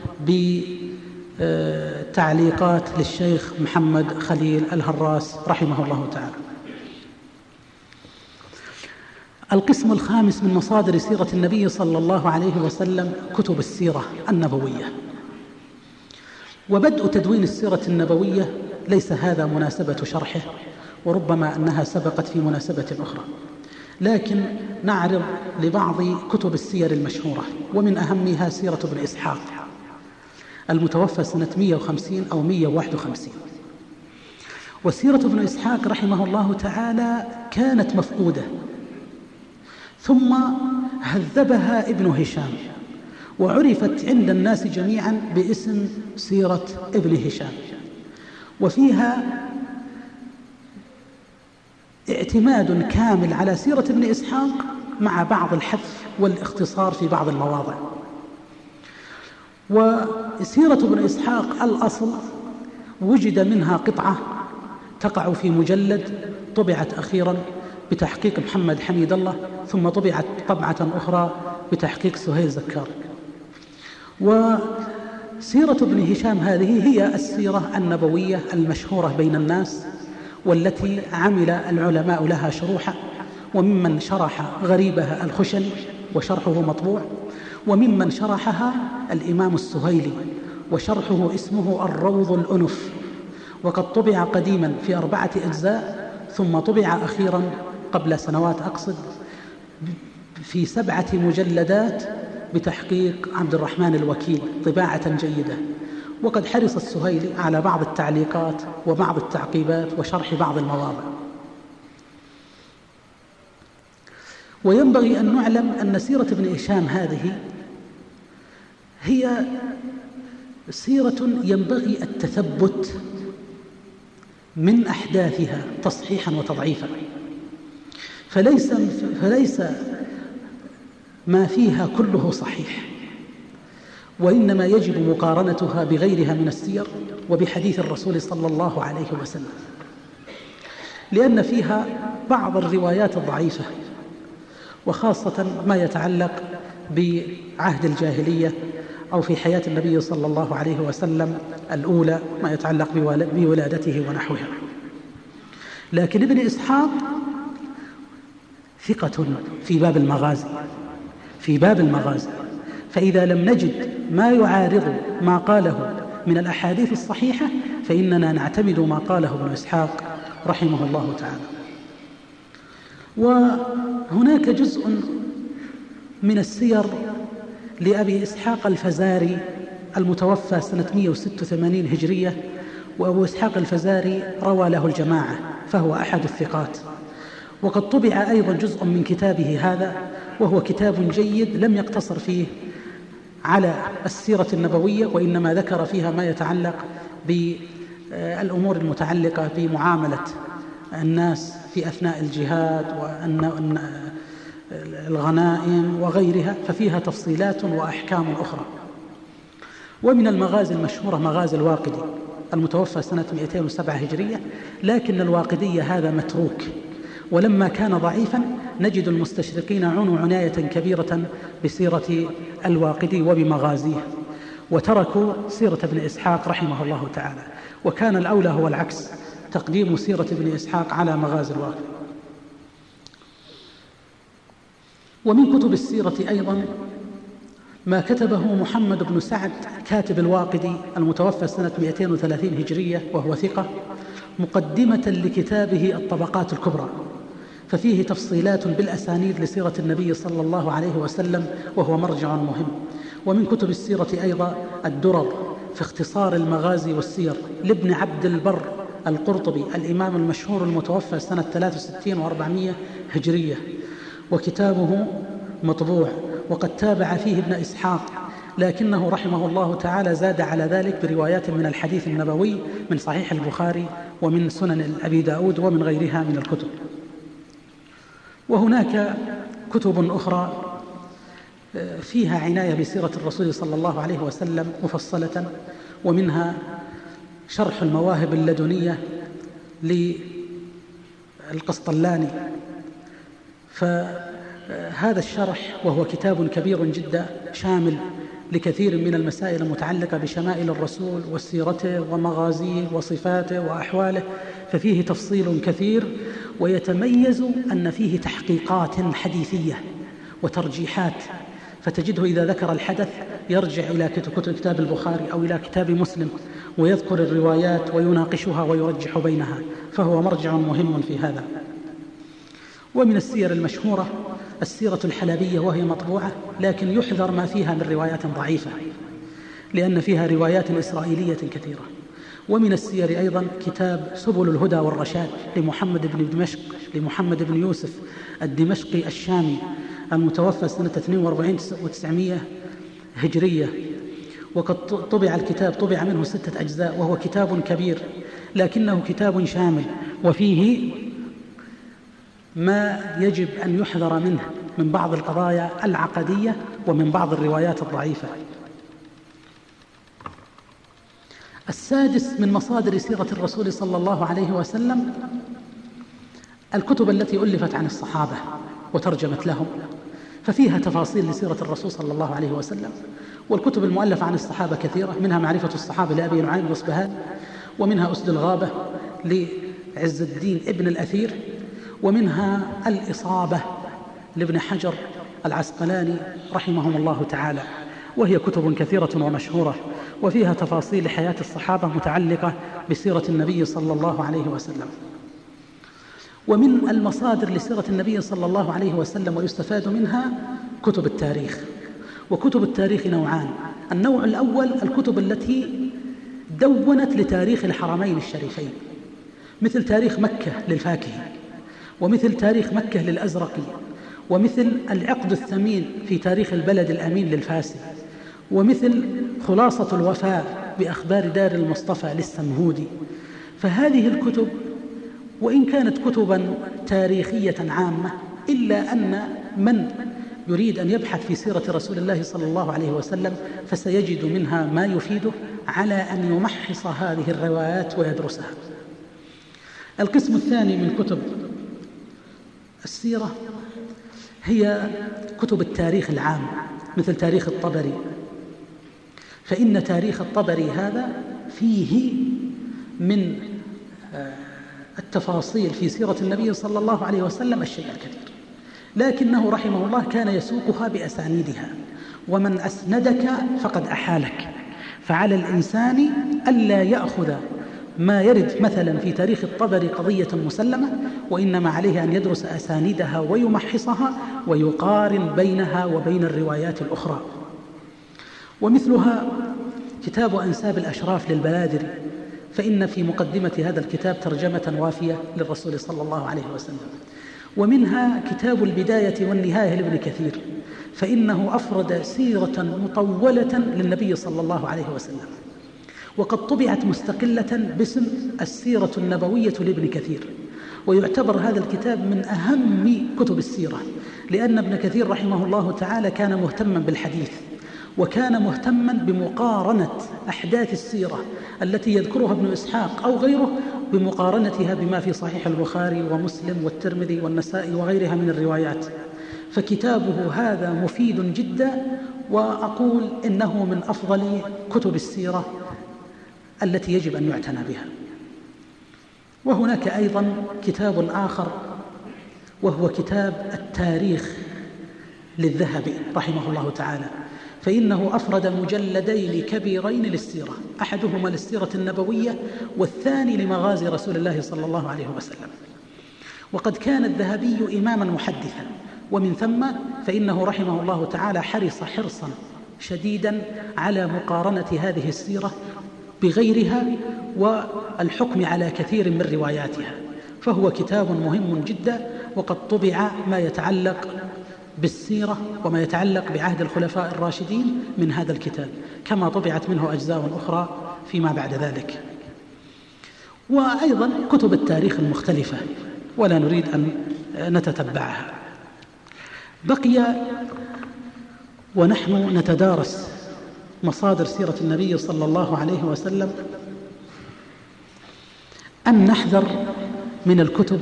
بتعليقات للشيخ محمد خليل الهراس رحمه الله تعالى. القسم الخامس من مصادر سيرة النبي صلى الله عليه وسلم كتب السيرة النبوية. وبدء تدوين السيرة النبوية ليس هذا مناسبة شرحه، وربما أنها سبقت في مناسبة أخرى، لكن نعرض لبعض كتب السير المشهورة، ومن أهمها سيرة ابن إسحاق المتوفى سنة مئة وخمسين أو مئة وواحد وخمسين. وسيرة ابن إسحاق رحمه الله تعالى كانت مفقودة، ثم هذبها ابن هشام، وعرفت عند الناس جميعا باسم سيرة ابن هشام، وفيها اعتماد كامل على سيرة ابن إسحاق مع بعض الحذف والاختصار في بعض المواضع. وسيرة ابن إسحاق الأصل وجد منها قطعة تقع في مجلد طبعت أخيرا بتحقيق محمد حميد الله، ثم طبعت طبعة أخرى بتحقيق سهيل زكار. وسيرة ابن هشام هذه هي السيرة النبوية المشهورة بين الناس، والتي عمل العلماء لها شروحا، وممن شرح غريبها الخشني وشرحه مطبوع، وممن شرحها الإمام السهيلي وشرحه اسمه الروض الأنف، وقد طبع قديما في أربعة أجزاء، ثم طبع أخيرا قبل سنوات أقصد في سبعة مجلدات بتحقيق عبد الرحمن الوكيل طباعة جيدة. وقد حرص السهيلي على بعض التعليقات وبعض التعقيبات وشرح بعض المواضع. وينبغي أن نعلم أن سيرة ابن هشام هذه هي سيرة ينبغي التثبت من أحداثها تصحيحا وتضعيفا، فليس, فليس ما فيها كله صحيح، وإنما يجب مقارنتها بغيرها من السير وبحديث الرسول صلى الله عليه وسلم، لأن فيها بعض الروايات الضعيفة، وخاصة ما يتعلق بعهد الجاهلية أو في حياة النبي صلى الله عليه وسلم الأولى، ما يتعلق بولادته ونحوها. لكن ابن إسحاق ثقة في باب المغازي في باب المغازي فإذا لم نجد ما يعارض ما قاله من الأحاديث الصحيحة فإننا نعتمد ما قاله ابن إسحاق رحمه الله تعالى. وهناك جزء من السير لأبي إسحاق الفزاري المتوفى سنة مئة وستة وثمانين هجرية، وأبو إسحاق الفزاري روى له الجماعة، فهو أحد الثقات. وقد طبع أيضا جزء من كتابه هذا، وهو كتاب جيد لم يقتصر فيه على السيرة النبوية، وإنما ذكر فيها ما يتعلق بالأمور المتعلقة بمعاملة الناس في أثناء الجهاد والغنائم وغيرها، ففيها تفصيلات وأحكام أخرى. ومن المغازي المشهورة مغازي الواقدي المتوفى سنة مئتين وسبعة هجرية، لكن الواقدي هذا متروك، ولما كان ضعيفا نجد المستشرقين عنوا عناية كبيرة بسيرة الواقدي وبمغازيه، وتركوا سيرة ابن إسحاق رحمه الله تعالى، وكان الأولى هو العكس، تقديم سيرة ابن إسحاق على مغازي الواقدي. ومن كتب السيرة أيضا ما كتبه محمد بن سعد كاتب الواقدي المتوفى سنة مئتين وثلاثين هجرية، وهو ثقة، مقدمة لكتابه الطبقات الكبرى، ففيه تفصيلات بالأسانيد لسيرة النبي صلى الله عليه وسلم، وهو مرجع مهم. ومن كتب السيرة أيضا الدرر في اختصار المغازي والسير لابن عبد البر القرطبي الإمام المشهور المتوفى سنة ثلاث وستين وأربعمائة هجرية، وكتابه مطبوع، وقد تابع فيه ابن إسحاق، لكنه رحمه الله تعالى زاد على ذلك بروايات من الحديث النبوي من صحيح البخاري ومن سنن أبي داود ومن غيرها من الكتب. وهناك كتب أخرى فيها عناية بسيرة الرسول صلى الله عليه وسلم مفصلة، ومنها شرح المواهب اللدنية للقسطلاني، فهذا الشرح وهو كتاب كبير جدا شامل لكثير من المسائل المتعلقة بشمائل الرسول وسيرته ومغازيه وصفاته وأحواله، ففيه تفصيل كثير، ويتميز أن فيه تحقيقات حديثية وترجيحات، فتجده إذا ذكر الحدث يرجع إلى كتاب البخاري أو إلى كتاب مسلم ويذكر الروايات ويناقشها ويرجح بينها، فهو مرجع مهم في هذا. ومن السير المشهورة السيرة الحلبية، وهي مطبوعة، لكن يحذر ما فيها من روايات ضعيفة لأن فيها روايات إسرائيلية كثيرة. ومن السير أيضا كتاب سبل الهدى والرشاد لمحمد بن دمشق لمحمد بن يوسف الدمشقي الشامي المتوفى سنة اثنين وأربعين وتسعمائة هجرية، وقد طبع الكتاب طبع منه ستة أجزاء، وهو كتاب كبير لكنه كتاب شامل، وفيه ما يجب أن يحذر منه من بعض القضايا العقدية ومن بعض الروايات الضعيفة. السادس من مصادر سيرة الرسول صلى الله عليه وسلم الكتب التي ألفت عن الصحابة وترجمت لهم، ففيها تفاصيل لسيرة الرسول صلى الله عليه وسلم. والكتب المؤلفة عن الصحابة كثيرة، منها معرفة الصحابة لأبي نعيم الأصبهاني، ومنها أسد الغابة لعز الدين ابن الأثير، ومنها الإصابة لابن حجر العسقلاني رحمهم الله تعالى، وهي كتب كثيرة ومشهورة، وفيها تفاصيل حياة الصحابة متعلقة بسيرة النبي صلى الله عليه وسلم. ومن المصادر لسيرة النبي صلى الله عليه وسلم ويستفاد منها كتب التاريخ. وكتب التاريخ نوعان: النوع الأول الكتب التي دونت لتاريخ الحرمين الشريفين، مثل تاريخ مكة للفاكهي، ومثل تاريخ مكة للأزرقي، ومثل العقد الثمين في تاريخ البلد الأمين للفاسي، ومثل خلاصة الوفاء بأخبار دار المصطفى للسمهودي. فهذه الكتب وإن كانت كتبا تاريخية عامة، إلا أن من يريد أن يبحث في سيرة رسول الله صلى الله عليه وسلم فسيجد منها ما يفيده على أن يمحص هذه الروايات ويدرسها. القسم الثاني من كتب السيرة هي كتب التاريخ العام، مثل تاريخ الطبري، فإن تاريخ الطبري هذا فيه من التفاصيل في سيرة النبي صلى الله عليه وسلم الشيء الكثير، لكنه رحمه الله كان يسوقها بأسانيدها، ومن أسندك فقد أحالك، فعلى الإنسان ألا يأخذ ما يرد مثلا في تاريخ الطبري قضية مسلمة، وإنما عليه أن يدرس أسانيدها ويمحصها ويقارن بينها وبين الروايات الأخرى. ومثلها كتاب أنساب الأشراف للبلادري، فإن في مقدمة هذا الكتاب ترجمة وافية للرسول صلى الله عليه وسلم. ومنها كتاب البداية والنهاية لابن كثير، فإنه أفرد سيرة مطولة للنبي صلى الله عليه وسلم، وقد طبعت مستقلة باسم السيرة النبوية لابن كثير. ويعتبر هذا الكتاب من أهم كتب السيرة، لأن ابن كثير رحمه الله تعالى كان مهتما بالحديث، وكان مهتما بمقارنة أحداث السيرة التي يذكرها ابن إسحاق أو غيره بمقارنتها بما في صحيح البخاري ومسلم والترمذي والنسائي وغيرها من الروايات. فكتابه هذا مفيد جدا، وأقول إنه من أفضل كتب السيرة التي يجب أن يعتنى بها. وهناك أيضا كتاب آخر وهو كتاب التاريخ للذهبي رحمه الله تعالى، فإنه أفرد مجلدين كبيرين للسيرة، أحدهما للسيرة النبوية والثاني لمغازي رسول الله صلى الله عليه وسلم. وقد كان الذهبي إماما محدثا، ومن ثم فإنه رحمه الله تعالى حرص حرصا شديدا على مقارنة هذه السيرة بغيرها والحكم على كثير من رواياتها، فهو كتاب مهم جدا. وقد طبع ما يتعلق بالسيرة وما يتعلق بعهد الخلفاء الراشدين من هذا الكتاب، كما طبعت منه أجزاء أخرى فيما بعد ذلك. وأيضا كتب التاريخ المختلفة ولا نريد أن نتتبعها. بقي ونحن نتدارس مصادر سيرة النبي صلى الله عليه وسلم أن نحذر من الكتب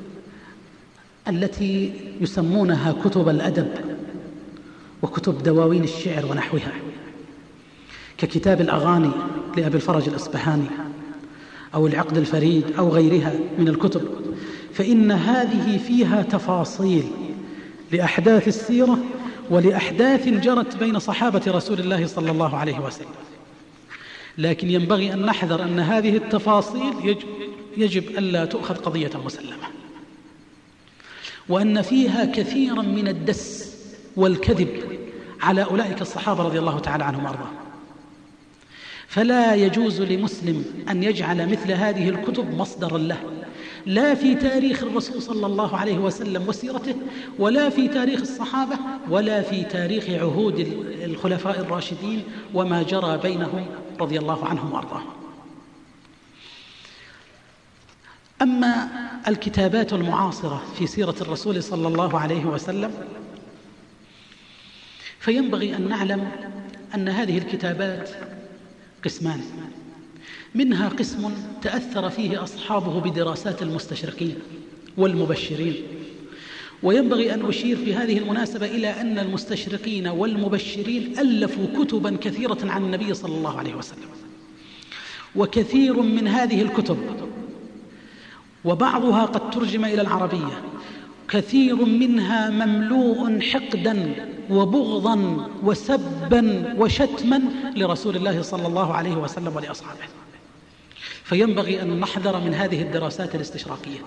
التي يسمونها كتب الأدب وكتب دواوين الشعر ونحوها، ككتاب الأغاني لأبي الفرج الأصبهاني أو العقد الفريد أو غيرها من الكتب، فإن هذه فيها تفاصيل لأحداث السيرة ولأحداث جرت بين صحابة رسول الله صلى الله عليه وسلم. لكن ينبغي أن نحذر أن هذه التفاصيل يجب, يجب ألا تؤخذ قضية مسلمة، وأن فيها كثيرا من الدس والكذب على أولئك الصحابة رضي الله تعالى عنهم وأرضاهم. فلا يجوز لمسلم أن يجعل مثل هذه الكتب مصدرا له، لا في تاريخ الرسول صلى الله عليه وسلم وسيرته، ولا في تاريخ الصحابة، ولا في تاريخ عهود الخلفاء الراشدين وما جرى بينهم رضي الله عنهم وأرضاهم. أما الكتابات المعاصرة في سيرة الرسول صلى الله عليه وسلم، فينبغي أن نعلم أن هذه الكتابات قسمان، منها قسم تأثر فيه أصحابه بدراسات المستشرقين والمبشرين. وينبغي أن أشير في هذه المناسبة إلى أن المستشرقين والمبشرين ألفوا كتبا كثيرة عن النبي صلى الله عليه وسلم، وكثير من هذه الكتب وبعضها قد ترجم إلى العربية، كثير منها مملوء حقدا وبغضا وسبا وشتما لرسول الله صلى الله عليه وسلم ولأصحابه. فينبغي أن نحذر من هذه الدراسات الاستشراقية.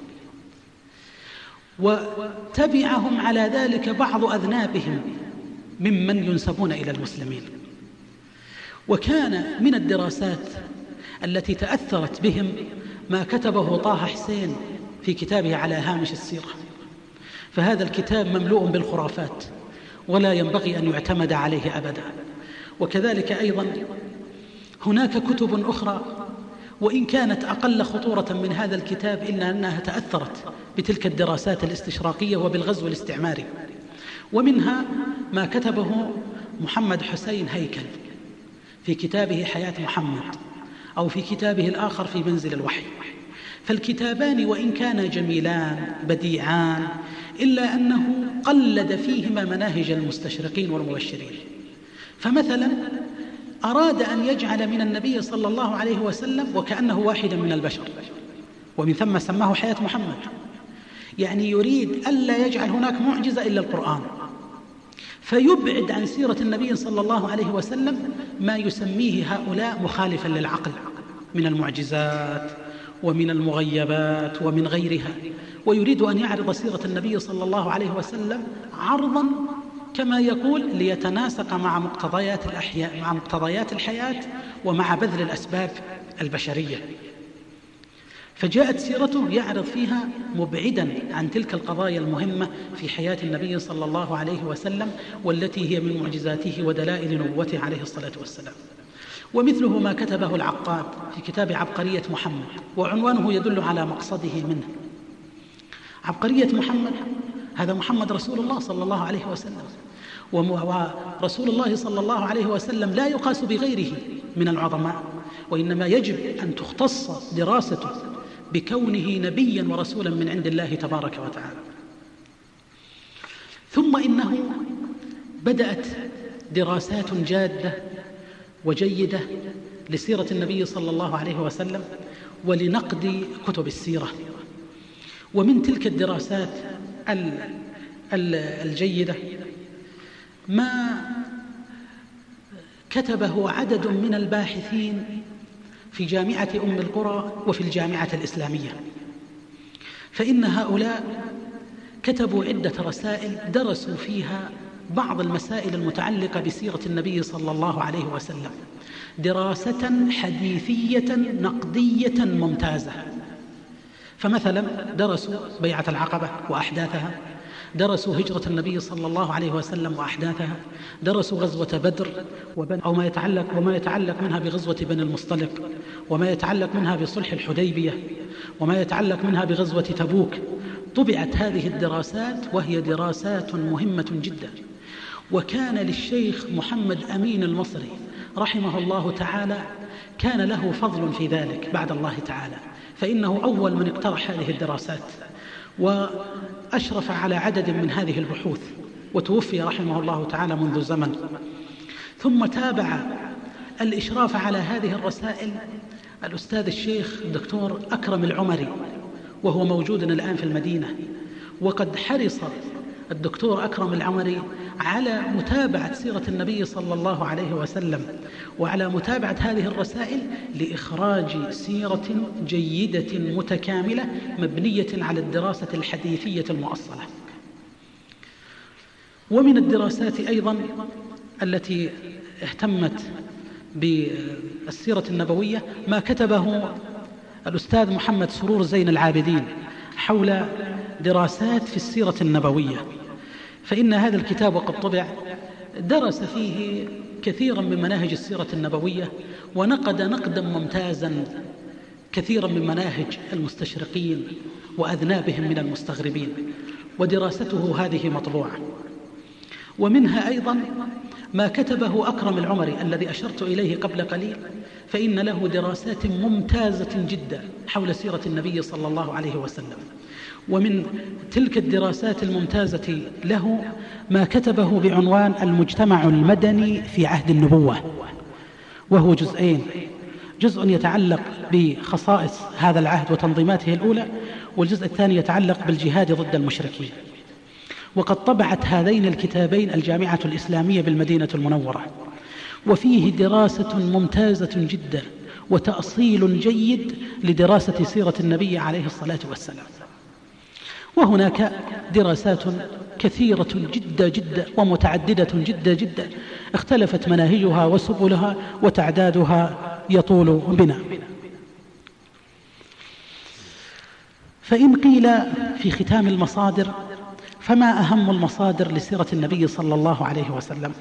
وتبعهم على ذلك بعض أذنابهم ممن ينسبون إلى المسلمين. وكان من الدراسات التي تأثرت بهم ما كتبه طه حسين في كتابه على هامش السيرة، فهذا الكتاب مملوء بالخرافات ولا ينبغي أن يعتمد عليه أبدا. وكذلك أيضا هناك كتب أخرى وإن كانت أقل خطورة من هذا الكتاب إلا أنها تأثرت بتلك الدراسات الاستشراقية وبالغزو الاستعماري، ومنها ما كتبه محمد حسين هيكل في كتابه حياة محمد، أو في كتابه الآخر في منزل الوحي. فالكتابان وإن كانا جميلان بديعان إلا أنه قلد فيهما مناهج المستشرقين والمبشرين. فمثلا أراد أن يجعل من النبي صلى الله عليه وسلم وكأنه واحدا من البشر، ومن ثم سماه حياة محمد، يعني يريد ألا يجعل هناك معجزة إلا القرآن، فيبعد عن سيرة النبي صلى الله عليه وسلم ما يسميه هؤلاء مخالفا للعقل من المعجزات ومن المغيبات ومن غيرها، ويريد أن يعرض سيرة النبي صلى الله عليه وسلم عرضا كما يقول ليتناسق مع مقتضيات الأحياء مع مقتضيات الحياة ومع بذل الأسباب البشرية. فجاءت سيرته يعرض فيها مبعدا عن تلك القضايا المهمة في حياة النبي صلى الله عليه وسلم، والتي هي من معجزاته ودلائل نبوته عليه الصلاة والسلام. ومثله ما كتبه العقاد في كتاب عبقرية محمد، وعنوانه يدل على مقصده منه. عبقرية محمد، هذا محمد رسول الله صلى الله عليه وسلم، ورسول الله صلى الله عليه وسلم لا يقاس بغيره من العظماء، وإنما يجب أن تختص دراسته بكونه نبيا ورسولا من عند الله تبارك وتعالى. ثم إنه بدأت دراسات جادة وجيدة لسيرة النبي صلى الله عليه وسلم ولنقد كتب السيرة. ومن تلك الدراسات الجيدة ما كتبه عدد من الباحثين في جامعة أم القرى وفي الجامعة الإسلامية، فإن هؤلاء كتبوا عدة رسائل درسوا فيها بعض المسائل المتعلقة بسيرة النبي صلى الله عليه وسلم دراسة حديثية نقدية ممتازة. فمثلا درسوا بيعة العقبة وأحداثها، درسوا هجرة النبي صلى الله عليه وسلم وأحداثها، درسوا غزوة بدر أو ما يتعلق وما يتعلق منها بغزوة بني المصطلق، وما يتعلق منها بصلح الحديبية، وما يتعلق منها بغزوة تبوك. طبعت هذه الدراسات وهي دراسات مهمة جدا. وكان للشيخ محمد أمين المصري رحمه الله تعالى كان له فضل في ذلك بعد الله تعالى، فإنه أول من اقترح هذه الدراسات وأشرف على عدد من هذه البحوث، وتوفي رحمه الله تعالى منذ زمن. ثم تابع الإشراف على هذه الرسائل الأستاذ الشيخ الدكتور أكرم العمري، وهو موجود الآن في المدينة. وقد حرص الدكتور أكرم العمري على متابعة سيرة النبي صلى الله عليه وسلم وعلى متابعة هذه الرسائل لإخراج سيرة جيدة متكاملة مبنية على الدراسة الحديثية المؤصلة. ومن الدراسات أيضا التي اهتمت بالسيرة النبوية ما كتبه الأستاذ محمد سرور زين العابدين حول دراسات في السيرة النبوية، فإن هذا الكتاب وقد طبع درس فيه كثيرا من مناهج السيرة النبوية، ونقد نقدا ممتازا كثيرا من مناهج المستشرقين وأذنابهم من المستغربين، ودراسته هذه مطبوعة. ومنها أيضا ما كتبه أكرم العمري الذي أشرت إليه قبل قليل، فإن له دراسات ممتازة جدا حول سيرة النبي صلى الله عليه وسلم. ومن تلك الدراسات الممتازة له ما كتبه بعنوان المجتمع المدني في عهد النبوة، وهو جزئين، جزء يتعلق بخصائص هذا العهد وتنظيماته الأولى، والجزء الثاني يتعلق بالجهاد ضد المشركين. وقد طبعت هذين الكتابين الجامعة الإسلامية بالمدينة المنورة، وفيه دراسة ممتازة جدا وتأصيل جيد لدراسة سيرة النبي عليه الصلاة والسلام. وهناك دراسات كثيرة جدا جدا ومتعددة جدا جدا اختلفت مناهجها وسبلها وتعدادها يطول بنا. فإن قيل في ختام المصادر فما أهم المصادر لسيرة النبي صلى الله عليه وسلم،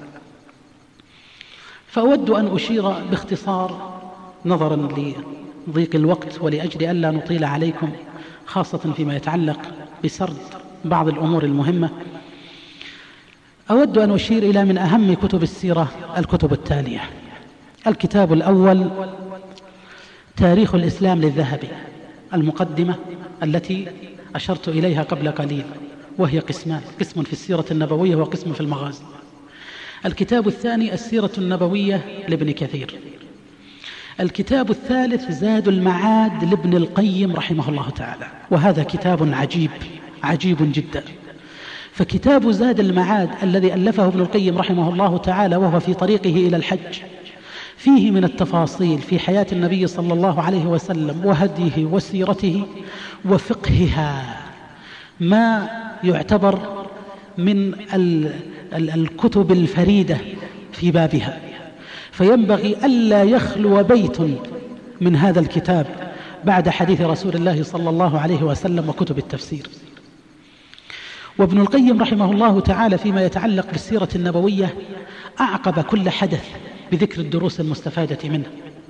فأود أن أشير باختصار نظرا لضيق الوقت ولأجل ألا نطيل عليكم، خاصة فيما يتعلق بسرد بعض الأمور المهمة. أود أن أشير إلى من أهم كتب السيرة الكتب التالية. الكتاب الأول تاريخ الإسلام للذهبي، المقدمة التي أشرت إليها قبل قليل، وهي قسمان، قسم في السيرة النبوية وقسم في المغازي. الكتاب الثاني السيرة النبوية لابن كثير. الكتاب الثالث زاد المعاد لابن القيم رحمه الله تعالى، وهذا كتاب عجيب عجيب جدا. فكتاب زاد المعاد الذي ألفه ابن القيم رحمه الله تعالى وهو في طريقه إلى الحج فيه من التفاصيل في حياة النبي صلى الله عليه وسلم وهديه وسيرته وفقهها ما يعتبر من الكتب الفريدة في بابها، فينبغي ألا يخلو بيت من هذا الكتاب بعد حديث رسول الله صلى الله عليه وسلم وكتب التفسير. وابن القيم رحمه الله تعالى فيما يتعلق بالسيرة النبوية أعقب كل حدث بذكر الدروس المستفادة منه،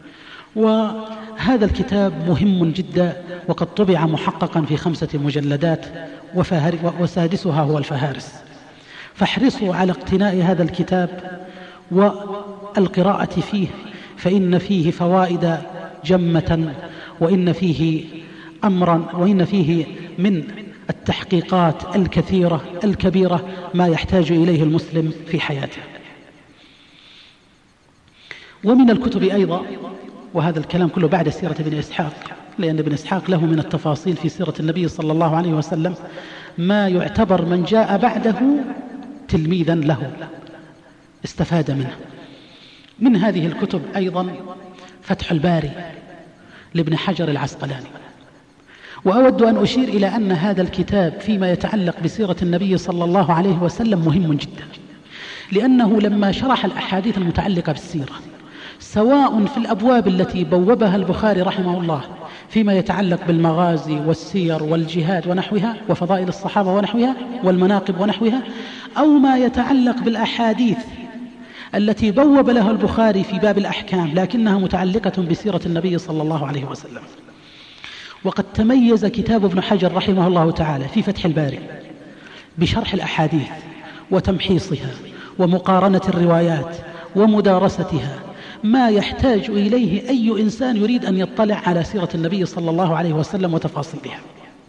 وهذا الكتاب مهم جدا، وقد طبع محققا في خمسة مجلدات وسادسها هو الفهارس، فاحرصوا على اقتناء هذا الكتاب والقراءة فيه، فإن فيه فوائد جمة، وإن فيه أمرا، وإن فيه من التحقيقات الكثيرة الكبيرة ما يحتاج إليه المسلم في حياته. ومن الكتب أيضا، وهذا الكلام كله بعد سيرة ابن إسحاق، لأن ابن إسحاق له من التفاصيل في سيرة النبي صلى الله عليه وسلم ما يعتبر من جاء بعده تلميذا له استفاد منه. من هذه الكتب أيضا فتح الباري لابن حجر العسقلاني. وأود أن أشير إلى أن هذا الكتاب فيما يتعلق بسيرة النبي صلى الله عليه وسلم مهم جدا، لأنه لما شرح الأحاديث المتعلقة بالسيرة سواء في الأبواب التي بوبها البخاري رحمه الله فيما يتعلق بالمغازي والسير والجهاد ونحوها وفضائل الصحابة ونحوها والمناقب ونحوها، أو ما يتعلق بالأحاديث التي بوب لها البخاري في باب الأحكام لكنها متعلقة بسيرة النبي صلى الله عليه وسلم. وقد تميز كتاب ابن حجر رحمه الله تعالى في فتح الباري بشرح الأحاديث وتمحيصها ومقارنة الروايات ومدارستها، ما يحتاج إليه أي إنسان يريد أن يطلع على سيرة النبي صلى الله عليه وسلم وتفاصيلها.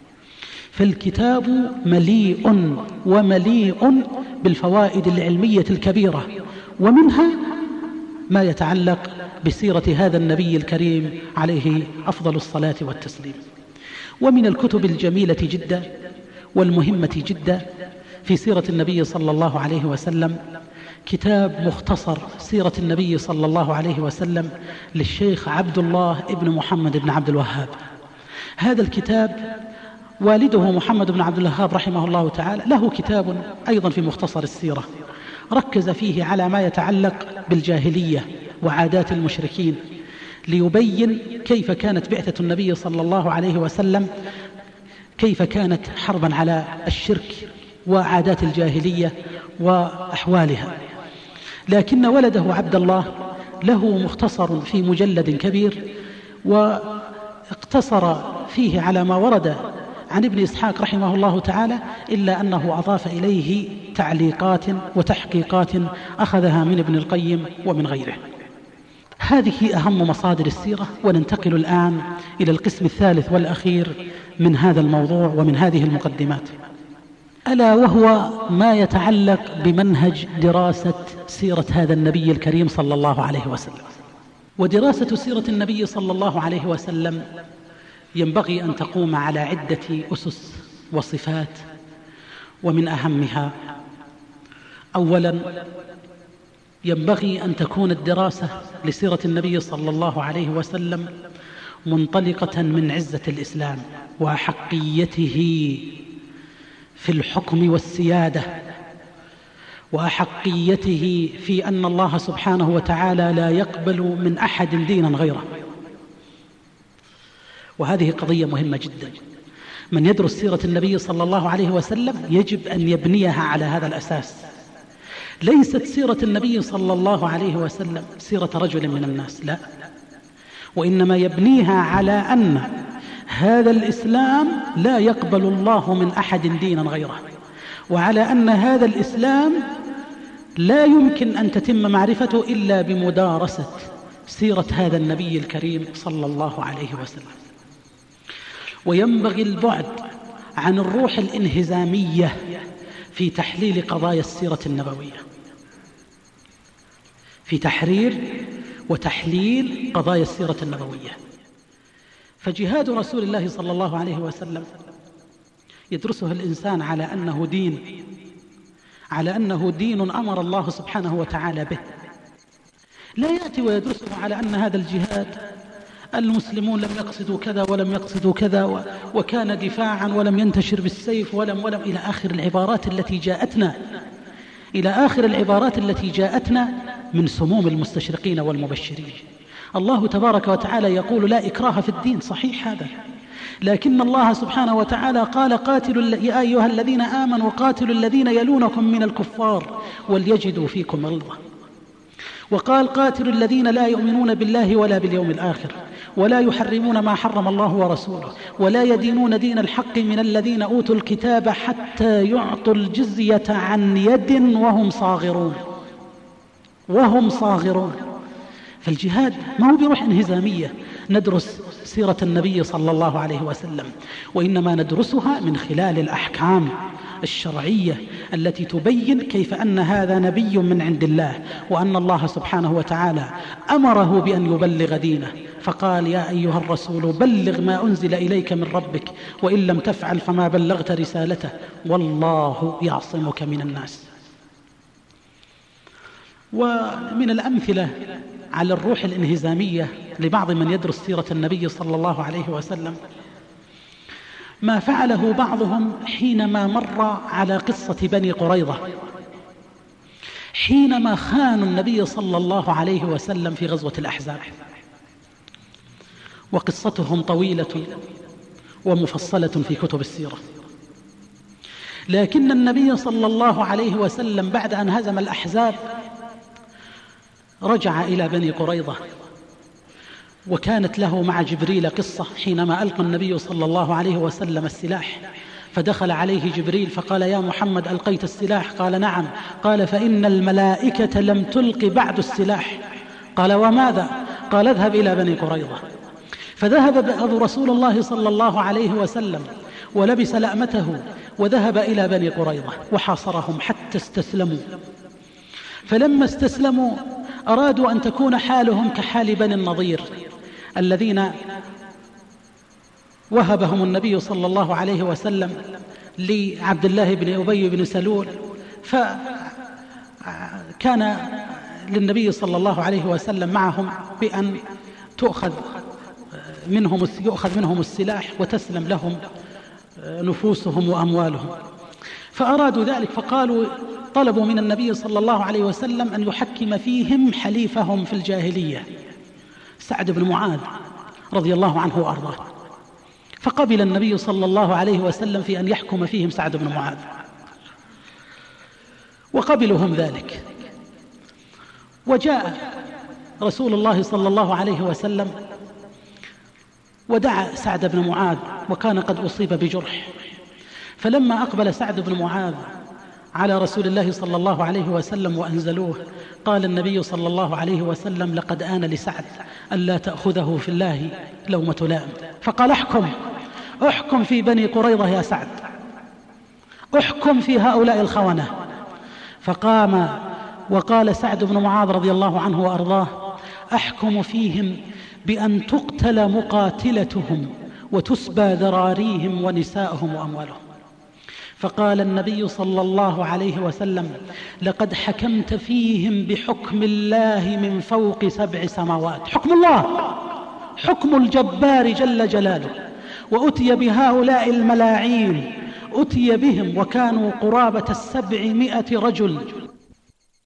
فالكتاب مليء ومليء بالفوائد العلمية الكبيرة، ومنها ما يتعلق بسيرة هذا النبي الكريم عليه أفضل الصلاة والتسليم. ومن الكتب الجميلة جدا والمهمة جدا في سيرة النبي صلى الله عليه وسلم كتاب مختصر سيرة النبي صلى الله عليه وسلم للشيخ عبد الله ابن محمد بن عبد الوهاب. هذا الكتاب والده محمد بن عبد الوهاب رحمه الله تعالى له كتاب أيضا في مختصر السيرة، ركز فيه على ما يتعلق بالجاهلية وعادات المشركين، ليبين كيف كانت بعثة النبي صلى الله عليه وسلم، كيف كانت حربا على الشرك وعادات الجاهلية وأحوالها. لكن ولده عبد الله له مختصر في مجلد كبير، واقتصر فيه على ما ورد عن ابن إسحاق رحمه الله تعالى، إلا أنه أضاف إليه تعليقات وتحقيقات أخذها من ابن القيم ومن غيره. هذه أهم مصادر السيرة. وننتقل الآن إلى القسم الثالث والأخير من هذا الموضوع ومن هذه المقدمات، ألا وهو ما يتعلق بمنهج دراسة سيرة هذا النبي الكريم صلى الله عليه وسلم. ودراسة سيرة النبي صلى الله عليه وسلم ينبغي أن تقوم على عدة أسس وصفات، ومن أهمها أولا ينبغي أن تكون الدراسة لسيرة النبي صلى الله عليه وسلم منطلقة من عزة الإسلام وأحقيته في الحكم والسيادة، وأحقيته في أن الله سبحانه وتعالى لا يقبل من أحد دينا غيره. وهذه قضية مهمة جدا. من يدرس سيرة النبي صلى الله عليه وسلم يجب أن يبنيها على هذا الأساس. ليست سيرة النبي صلى الله عليه وسلم سيرة رجل من الناس، لا، وإنما يبنيها على أن هذا الإسلام لا يقبل الله من أحد دينا غيره، وعلى أن هذا الإسلام لا يمكن أن تتم معرفته إلا بمدارسة سيرة هذا النبي الكريم صلى الله عليه وسلم. وينبغي البعد عن الروح الانهزامية في تحليل قضايا السيرة النبوية، في تحرير وتحليل قضايا السيرة النبوية. فجهاد رسول الله صلى الله عليه وسلم يدرسه الإنسان على أنه دين، على أنه دين أمر الله سبحانه وتعالى به، لا يأتي ويدرسه على أن هذا الجهاد المسلمون لم يقصدوا كذا ولم يقصدوا كذا وكان دفاعا ولم ينتشر بالسيف ولم ولم إلى آخر العبارات التي جاءتنا إلى آخر العبارات التي جاءتنا من سموم المستشرقين والمبشرين. الله تبارك وتعالى يقول لا إكراه في الدين، صحيح هذا، لكن الله سبحانه وتعالى قال قاتلوا يا أيها الذين آمنوا قاتلوا الذين يلونكم من الكفار وليجدوا فيكم غلظة، وقال قاتلوا الذين لا يؤمنون بالله ولا باليوم الآخر ولا يحرمون ما حرم الله ورسوله ولا يدينون دين الحق من الذين أوتوا الكتاب حتى يعطوا الجزية عن يد وهم صاغرون وهم صاغرون. فالجهاد ما هو بروح انهزامية ندرس سيرة النبي صلى الله عليه وسلم، وإنما ندرسها من خلال الأحكام الشرعية التي تبين كيف أن هذا نبي من عند الله، وأن الله سبحانه وتعالى أمره بأن يبلغ دينه، فقال يا أيها الرسول بلغ ما أنزل إليك من ربك وإن لم تفعل فما بلغت رسالته والله يعصمك من الناس. ومن الأمثلة على الروح الانهزامية لبعض من يدرس سيرة النبي صلى الله عليه وسلم ما فعله بعضهم حينما مر على قصة بني قريظة، حينما خانوا النبي صلى الله عليه وسلم في غزوة الأحزاب، وقصتهم طويلة ومفصلة في كتب السيرة. لكن النبي صلى الله عليه وسلم بعد أن هزم الأحزاب رجع إلى بني قريظة، وكانت له مع جبريل قصة حينما ألقى النبي صلى الله عليه وسلم السلاح، فدخل عليه جبريل فقال يا محمد ألقيت السلاح؟ قال نعم. قال فإن الملائكة لم تلق بعد السلاح. قال وماذا؟ قال اذهب إلى بني قريظة. فذهب أبو رسول الله صلى الله عليه وسلم ولبس لأمته وذهب إلى بني قريظة وحاصرهم حتى استسلموا. فلما استسلموا أرادوا أن تكون حالهم كحال بني النضير الذين وهبهم النبي صلى الله عليه وسلم لعبد الله بن أبي بن سلول، فكان للنبي صلى الله عليه وسلم معهم بأن تؤخذ منهم يؤخذ منهم السلاح وتسلم لهم نفوسهم وأموالهم. فأرادوا ذلك، فقالوا طلبوا من النبي صلى الله عليه وسلم أن يحكم فيهم حليفهم في الجاهلية سعد بن معاذ رضي الله عنه وأرضاه، فقبل النبي صلى الله عليه وسلم في أن يحكم فيهم سعد بن معاذ، وقبلهم ذلك. وجاء رسول الله صلى الله عليه وسلم ودعا سعد بن معاذ، وكان قد أصيب بجرح. فلما أقبل سعد بن معاذ على رسول الله صلى الله عليه وسلم وأنزلوه، قال النبي صلى الله عليه وسلم لقد آن لسعد ألا تأخذه في الله لومة لائم. فقال احكم احكم في بني قريظة يا سعد، احكم في هؤلاء الخونة. فقام وقال سعد بن معاذ رضي الله عنه وأرضاه أحكم فيهم بأن تقتل مقاتلتهم وتسبى ذراريهم ونساءهم وأموالهم. فقال النبي صلى الله عليه وسلم لقد حكمت فيهم بحكم الله من فوق سبع سماوات، حكم الله، حكم الجبار جل جلاله. وأتي بهؤلاء الملاعين، أتي بهم وكانوا قرابة السبعمائة رجل